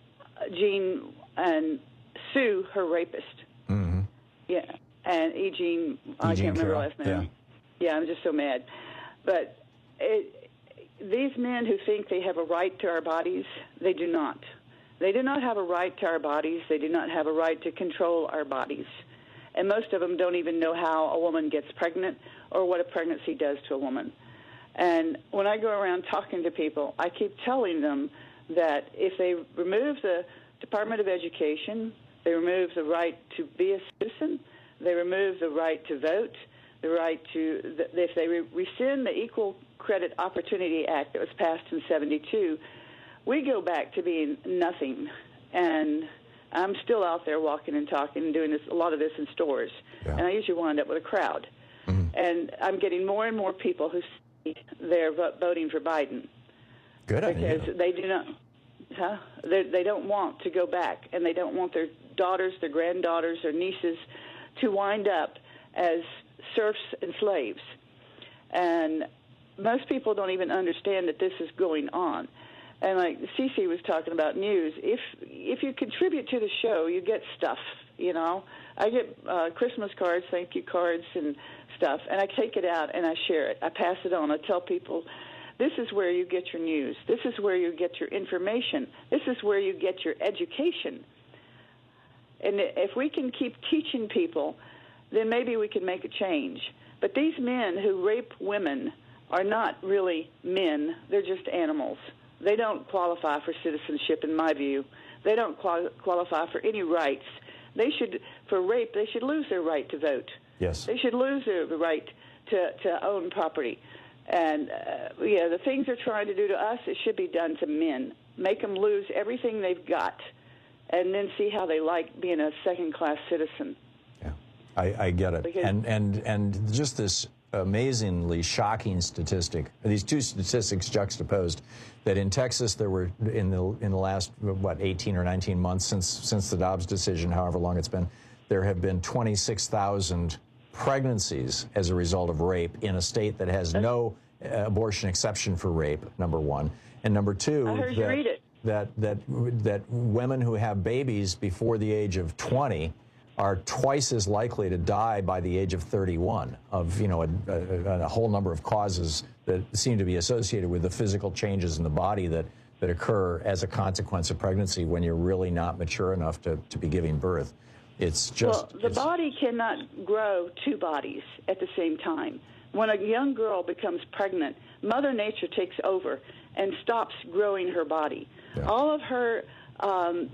Jean and sue her rapist. Mm-hmm. Yeah. And E. Jean, I Jean can't remember Carroll, her last name. Yeah. I'm just so mad. But it, these men who think they have a right to our bodies, they do not. They do not have a right to our bodies. They do not have a right to control our bodies. And most of them don't even know how a woman gets pregnant or what a pregnancy does to a woman. And when I go around talking to people, I keep telling them that if they remove the Department of Education, they remove the right to be a citizen, they remove the right to vote, the right to, if they rescind the Equal Credit Opportunity Act that was passed in seventy-two, we go back to being nothing. And I'm still out there walking and talking and doing this, a lot of this in stores. Yeah. And I usually wind up with a crowd. Mm-hmm. And I'm getting more and more people who see they're voting for Biden. Good idea. Because they do not, huh? They, they don't want to go back, and they don't want their daughters, their granddaughters, their nieces to wind up as serfs and slaves. And most people don't even understand that this is going on. And like Cece was talking about news, if if you contribute to the show, you get stuff, you know. I get uh, Christmas cards, thank you cards and stuff, and I take it out and I share it. I pass it on. I tell people This is where you get your news. This is where you get your information. This is where you get your education. And if we can keep teaching people, then maybe we can make a change. But these men who rape women are not really men. They're just animals. They don't qualify for citizenship, in my view. They don't qual- qualify for any rights. They should, for rape, they should lose their right to vote. Yes. They should lose their right to, to own property. And, uh, yeah, the things they're trying to do to us, it should be done to men. Make them lose everything they've got, and then see how they like being a second-class citizen. Yeah, I, I get it. Because and, and, and just this amazingly shocking statistic, these two statistics juxtaposed, that in Texas there were, in the in the last, what, eighteen or nineteen months since, since the Dobbs decision, however long it's been, there have been twenty-six thousand pregnancies as a result of rape in a state that has no uh, abortion exception for rape, number one. And number two, I heard you that, read it. that, that, that women who have babies before the age of twenty are twice as likely to die by the age of thirty-one of, you know, a, a, a whole number of causes that seem to be associated with the physical changes in the body that, that occur as a consequence of pregnancy when you're really not mature enough to, to be giving birth. It's just... Well, the body cannot grow two bodies at the same time. When a young girl becomes pregnant, Mother Nature takes over and stops growing her body. Yeah. All of her um,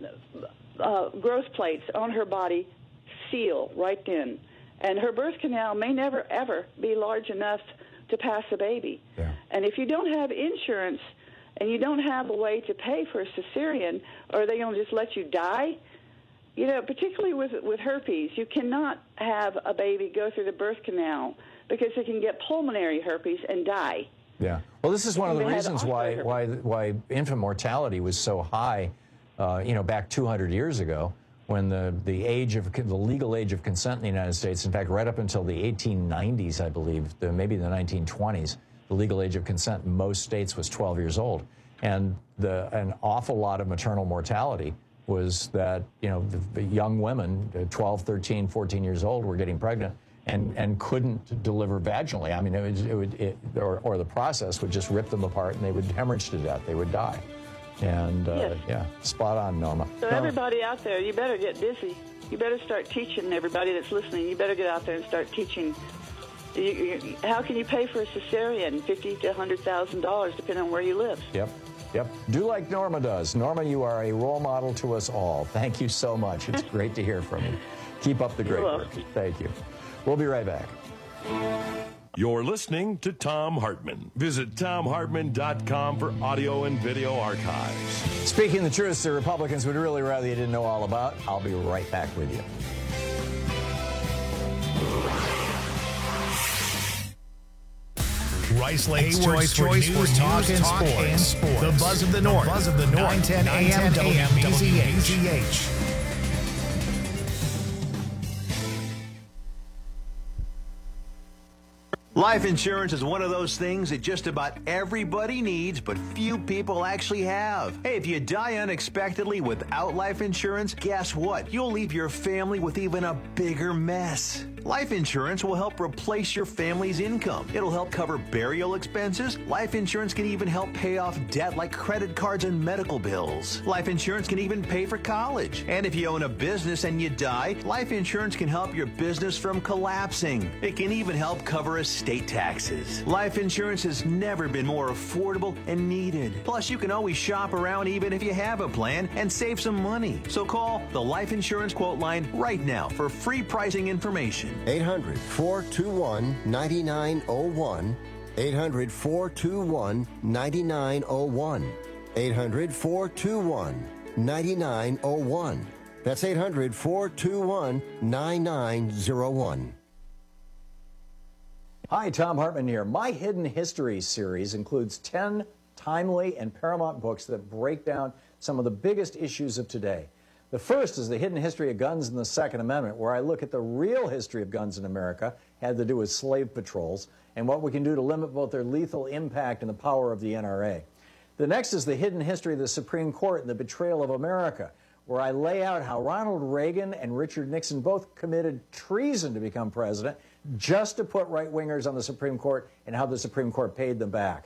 uh, growth plates on her body seal right then. And her birth canal may never, ever be large enough to pass a baby. Yeah. And if you don't have insurance and you don't have a way to pay for a cesarean, or are they going to just let you die? You know, particularly with with herpes, you cannot have a baby go through the birth canal because they can get pulmonary herpes and die. Yeah. Well, this is one of the They had reasons why why why infant mortality was so high, uh, you know, back two hundred years ago, when the the age of the legal age of consent in the United States, in fact, right up until the eighteen nineties, I believe, the, maybe the nineteen twenties, the legal age of consent in most states was twelve years old, and the an awful lot of maternal mortality was that, you know, the, the young women, twelve, thirteen, fourteen years old, were getting pregnant and, and couldn't deliver vaginally. I mean, it, was, it would, it, or, or the process would just rip them apart and they would hemorrhage to death. They would die. And, uh, Yes. yeah, spot on, Norma. So No, everybody out there, you better get busy. You better start teaching everybody that's listening. You better get out there and start teaching. You, you, how can you pay for a cesarean? Fifty to a hundred thousand dollars, depending on where you live. Yep. Yep. Do like Norma does. Norma, you are a role model to us all. Thank you so much. It's great to hear from you. Keep up the great You're work. Thank you. We'll be right back. You're listening to Thom Hartmann. Visit Thom Hartmann dot com for audio and video archives. Speaking the truth, the Republicans would really rather you didn't know all about. I'll be right back with you. Rice Lake's Hayward's choice, choice for news, for talk, news, and, talk, sports. and sports. The Buzz of the North. The Buzz of the North. nine ten A M W B Z H. Life insurance is one of those things that just about everybody needs, but few people actually have. Hey, if you die unexpectedly without life insurance, guess what? You'll leave your family with even a bigger mess. Life insurance will help replace your family's income. It'll help cover burial expenses. Life insurance can even help pay off debt like credit cards and medical bills. Life insurance can even pay for college. And if you own a business and you die, life insurance can help your business from collapsing. It can even help cover estate taxes. Life insurance has never been more affordable and needed. Plus, you can always shop around even if you have a plan and save some money. So call the Life Insurance Quote Line right now for free pricing information. eight hundred, four two one, nine nine zero one. eight hundred, four two one, nine nine zero one. eight hundred, four two one, nine nine zero one. That's eight hundred, four two one, nine nine zero one. Hi, Thom Hartmann here. My Hidden History series includes ten timely and paramount books that break down some of the biggest issues of today. The first is The Hidden History of Guns and the Second Amendment, where I look at the real history of guns in America, had to do with slave patrols, and what we can do to limit both their lethal impact and the power of the N R A. The next is The Hidden History of the Supreme Court and the Betrayal of America, where I lay out how Ronald Reagan and Richard Nixon both committed treason to become president just to put right-wingers on the Supreme Court and how the Supreme Court paid them back.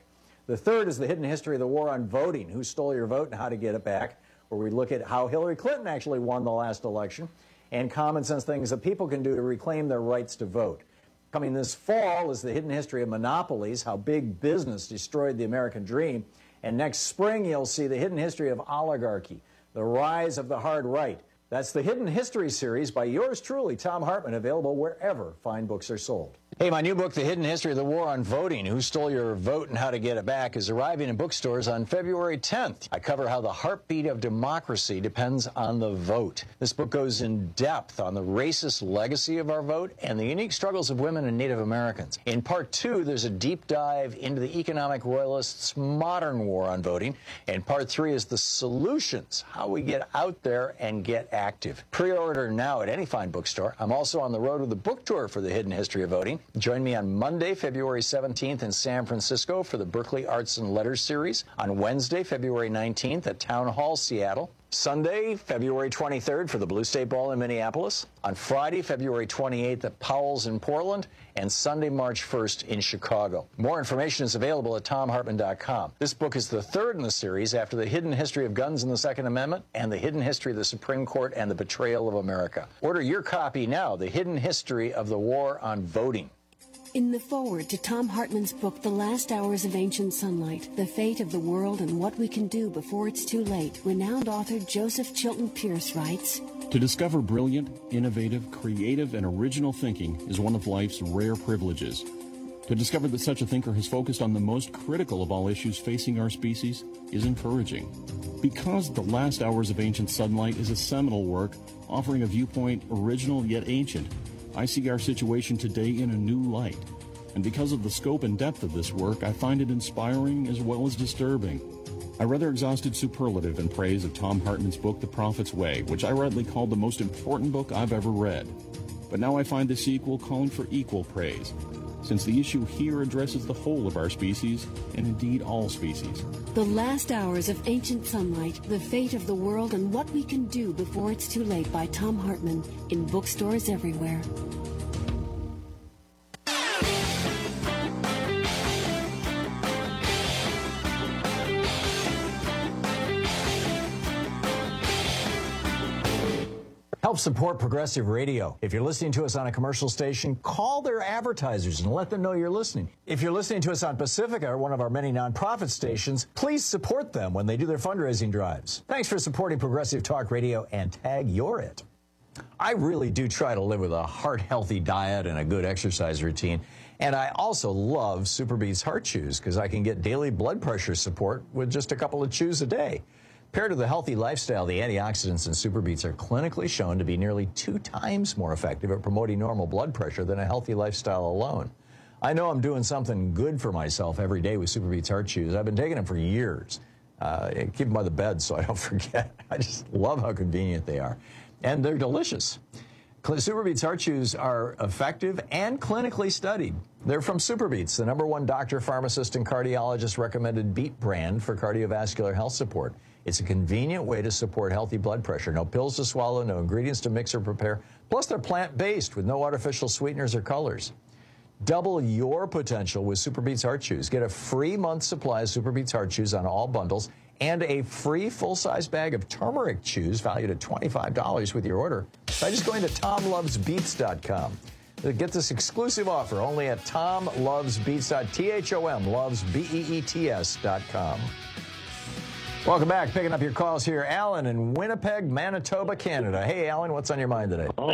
The third is the hidden history of the war on voting, who stole your vote and how to get it back, where we look at how Hillary Clinton actually won the last election and common sense things that people can do to reclaim their rights to vote. Coming this fall is the hidden history of monopolies, how big business destroyed the American dream. And next spring, you'll see the hidden history of oligarchy, the rise of the hard right. That's the Hidden History series by yours truly, Thom Hartmann, available wherever fine books are sold. Hey, my new book, The Hidden History of the War on Voting, Who Stole Your Vote and How to Get It Back, is arriving in bookstores on February tenth. I cover how the heartbeat of democracy depends on the vote. This book goes in depth on the racist legacy of our vote and the unique struggles of women and Native Americans. In part two, there's a deep dive into the economic royalists' modern war on voting. And part three is the solutions, how we get out there and get active. Pre-order now at any fine bookstore. I'm also on the road with a book tour for The Hidden History of Voting. Join me on Monday, February seventeenth in San Francisco for the Berkeley Arts and Letters series. On Wednesday, February nineteenth at Town Hall, Seattle. Sunday, February twenty-third for the Blue State Ball in Minneapolis. On Friday, February twenty-eighth at Powell's in Portland. And Sunday, March first in Chicago. More information is available at tom hartmann dot com. This book is the third in the series after The Hidden History of Guns and the Second Amendment and The Hidden History of the Supreme Court and the Betrayal of America. Order your copy now, The Hidden History of the War on Voting. In the foreword to Thom Hartmann's book, The Last Hours of Ancient Sunlight, The Fate of the World and What We Can Do Before It's Too Late, renowned author Joseph Chilton Pierce writes, To discover brilliant, innovative, creative, and original thinking is one of life's rare privileges. To discover that such a thinker has focused on the most critical of all issues facing our species is encouraging. Because The Last Hours of Ancient Sunlight is a seminal work offering a viewpoint original yet ancient, I see our situation today in a new light. And because of the scope and depth of this work, I find it inspiring as well as disturbing. I rather exhausted superlative in praise of Thom Hartmann's book, The Prophet's Way, which I rightly called the most important book I've ever read. But now I find the sequel calling for equal praise, since the issue here addresses the whole of our species, and indeed all species. The Last Hours of Ancient Sunlight, The Fate of the World and What We Can Do Before It's Too Late by Thom Hartmann, in bookstores everywhere. Help support Progressive Radio. If you're listening to us on a commercial station, call their advertisers and let them know you're listening. If you're listening to us on Pacifica, one of our many nonprofit stations, please support them when they do their fundraising drives. Thanks for supporting Progressive Talk Radio and tag you're it. I really do try to live with a heart-healthy diet and a good exercise routine. And I also love SuperBeets Heart Chews because I can get daily blood pressure support with just a couple of chews a day. Paired with a healthy lifestyle, the antioxidants in SuperBeets are clinically shown to be nearly two times more effective at promoting normal blood pressure than a healthy lifestyle alone. I know I'm doing something good for myself every day with SuperBeets Heart Chews. I've been taking them for years. Uh, I keep them by the bed so I don't forget. I just love how convenient they are. And they're delicious. SuperBeets Heart Chews are effective and clinically studied. They're from SuperBeets, the number one doctor, pharmacist, and cardiologist recommended beet brand for cardiovascular health support. It's a convenient way to support healthy blood pressure. No pills to swallow, no ingredients to mix or prepare. Plus, they're plant-based with no artificial sweeteners or colors. Double your potential with SuperBeets Heart Chews. Get a free month supply of SuperBeets Heart Chews on all bundles and a free full-size bag of turmeric chews valued at twenty-five dollars with your order by just going to tom loves beets dot com. Get this exclusive offer only at tom loves beets dot com. T H O M loves B E E T S dot com. Welcome back. Picking up your calls here. Alan in Winnipeg, Manitoba, Canada. Hey, Alan, what's on your mind today? Oh,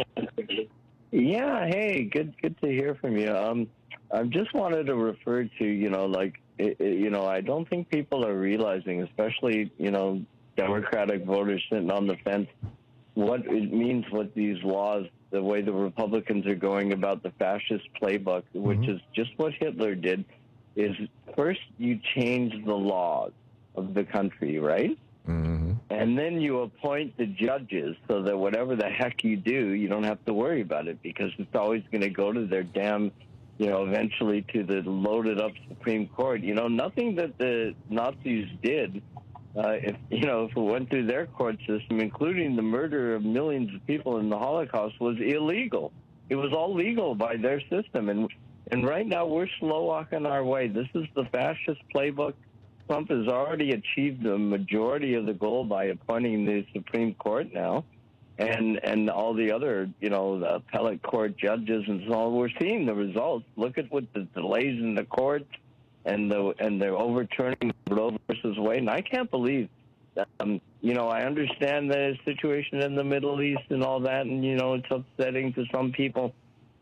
yeah. Hey, good, good to hear from you. Um, I just wanted to refer to, you know, like, it, it, you know, I don't think people are realizing, especially, you know, Democratic voters sitting on the fence, what it means with these laws, the way the Republicans are going about the fascist playbook, which mm-hmm. is just what Hitler did, is first you change the laws of the country, right? Mm-hmm. And then you appoint the judges so that whatever the heck you do, you don't have to worry about it because it's always going to go to their damn, you know, eventually to the loaded up Supreme Court. You know, nothing that the Nazis did, uh, if, you know, if it went through their court system, including the murder of millions of people in the Holocaust, was illegal. It was all legal by their system. And And right now, we're slow walking our way. This is the fascist playbook. Trump has already achieved the majority of the goal by appointing the Supreme Court now, and and all the other, you know, the appellate court judges and so on. We're seeing the results. Look at what the delays in the courts and the and the overturning Roe versus Wade. And I can't believe, um, you know, I understand the situation in the Middle East and all that, and you know, it's upsetting to some people,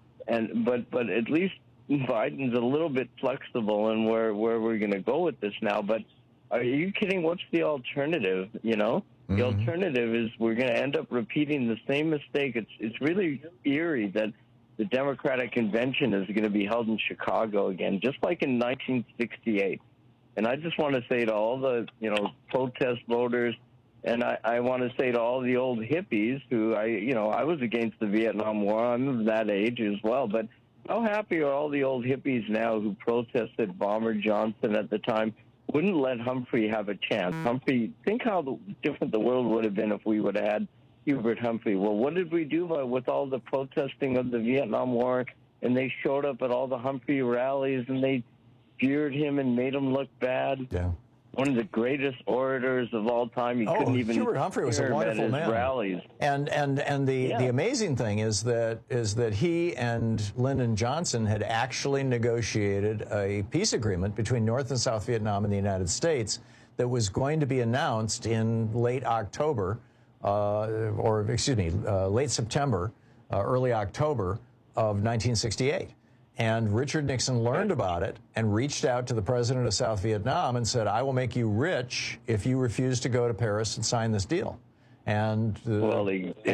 and but but at least Biden's a little bit flexible in where, where we're going to go with this now. But are you kidding? What's the alternative, you know? Mm-hmm. The alternative is we're going to end up repeating the same mistake. It's it's really eerie that the Democratic Convention is going to be held in Chicago again, just like in nineteen sixty-eight. And I just want to say to all the, you know, protest voters, and I, I want to say to all the old hippies who, I, you know, I was against the Vietnam War. I'm of that age as well, but how happy are all the old hippies now who protested Bomber Johnson at the time, wouldn't let Humphrey have a chance? Humphrey, think how the, different the world would have been if we would have had Hubert Humphrey. Well, what did we do by, with all the protesting of the Vietnam War? And they showed up at all the Humphrey rallies, and they jeered him and made him look bad. Yeah. One of the greatest orators of all time. He oh, couldn't even Hubert Humphrey was a wonderful man. Rallies. And and and the, yeah. the amazing thing is that is that he and Lyndon Johnson had actually negotiated a peace agreement between North and South Vietnam and the United States that was going to be announced in late October, uh, or excuse me, uh, late September, uh, early October of nineteen sixty-eight. And Richard Nixon learned about it and reached out to the president of South Vietnam and said, I will make you rich if you refuse to go to Paris and sign this deal. And uh, well,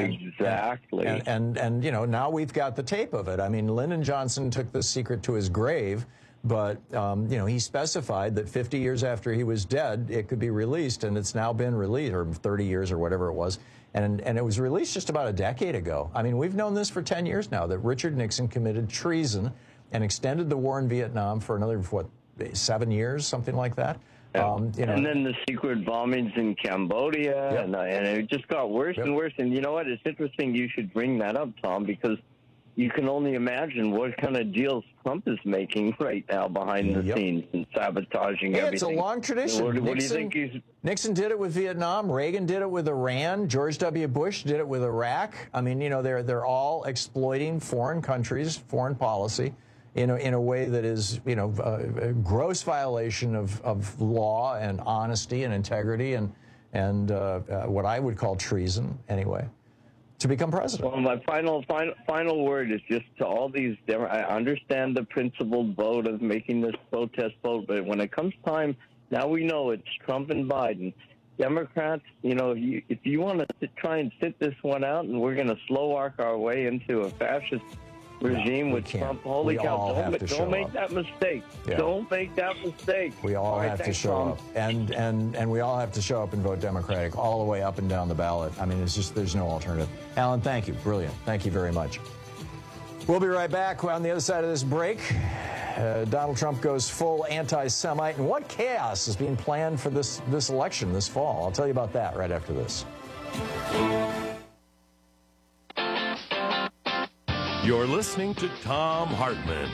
exactly. And, and, and, and, you know, now we've got the tape of it. I mean, Lyndon Johnson took this secret to his grave, but, um, you know, he specified that fifty years after he was dead, it could be released, and it's now been released, or thirty years or whatever it was. And, and it was released just about a decade ago. I mean, we've known this for ten years now, that Richard Nixon committed treason and extended the war in Vietnam for another, what, seven years, something like that. Um, you know. And then the secret bombings in Cambodia, yep. and, uh, and it just got worse yep. and worse. And you know what? It's interesting you should bring that up, Tom, because you can only imagine what kind of deals Trump is making right now behind the yep. scenes and sabotaging hey, everything. It's a long tradition. What, Nixon, what do you think he's... Nixon did it with Vietnam. Reagan did it with Iran. George W. Bush did it with Iraq. I mean, you know, they're they're all exploiting foreign countries, foreign policy, in a, in a way that is, you know, a, a gross violation of, of law and honesty and integrity and and uh, uh, what I would call treason, anyway, to become president. Well, my final, final, final word is just to all these. I understand the principled vote of making this protest vote, but when it comes time, now we know it's Trump and Biden. Democrats, you know, if you, if you want to try and sit this one out, and we're going to slow walk our way into a fascist regime no, with can't. Trump. Holy we cow! Don't, don't make up. that mistake. Yeah. Don't make that mistake. We all, all have right, to show Tom. up, and and and we all have to show up and vote Democratic all the way up and down the ballot. I mean, it's just there's no alternative. Alan, thank you, brilliant. Thank you very much. We'll be right back on the other side of this break. Uh, Donald Trump goes full anti-Semite, and what chaos is being planned for this this election this fall? I'll tell you about that right after this. You're listening to Thom Hartmann.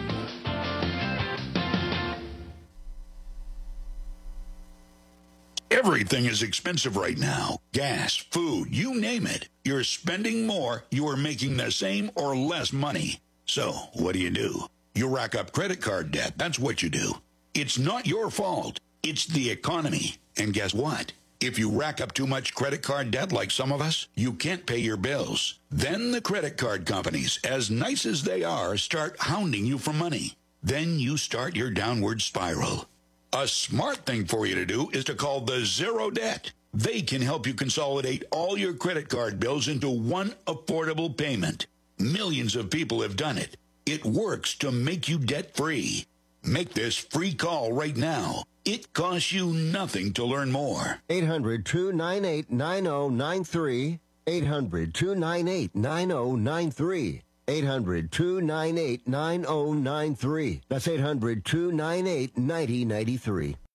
Everything is expensive right now. Gas, food, you name it. You're spending more, you are making the same or less money. So, what do you do? You rack up credit card debt. That's what you do. It's not your fault. It's the economy. And guess what? If you rack up too much credit card debt like some of us, you can't pay your bills. Then the credit card companies, as nice as they are, start hounding you for money. Then you start your downward spiral. A smart thing for you to do is to call the Zero Debt. They can help you consolidate all your credit card bills into one affordable payment. Millions of people have done it. It works to make you debt-free. Make this free call right now. It costs you nothing to learn more. eight hundred, two nine eight, nine oh nine three. eight hundred, two nine eight, nine oh nine three. eight hundred, two nine eight, nine oh nine three. That's eight hundred, two nine eight, nine oh nine three.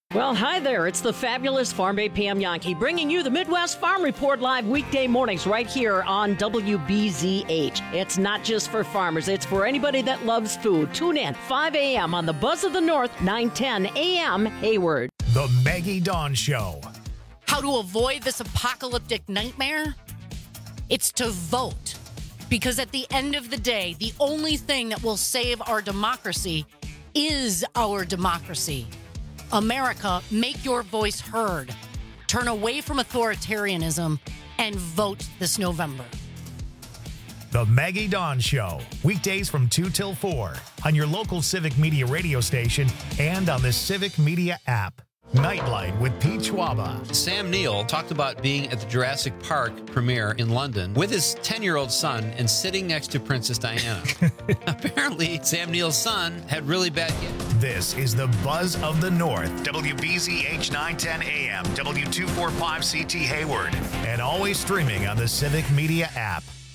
Well, hi there. It's the fabulous Farm Bay Pam Yankee bringing you the Midwest Farm Report live weekday mornings right here on W B Z H. It's not just for farmers. It's for anybody that loves food. Tune in five a.m. on the Buzz of the North, nine ten a.m. Hayward. The Maggie Dawn Show. How to avoid this apocalyptic nightmare? It's to vote. Because at the end of the day, the only thing that will save our democracy is our democracy. America, make your voice heard. Turn away from authoritarianism and vote this November. The Maggie Dawn Show. Weekdays from two till four on your local Civic Media radio station and on the Civic Media app. Nightlight with Pete Schwaba. Sam Neill talked about being at the Jurassic Park premiere in London with his ten-year-old son and sitting next to Princess Diana. Apparently, Sam Neill's son had really bad kid. This is the Buzz of the North. W B Z H nine ten A M, W two forty-five C T Hayward, and always streaming on the Civic Media app.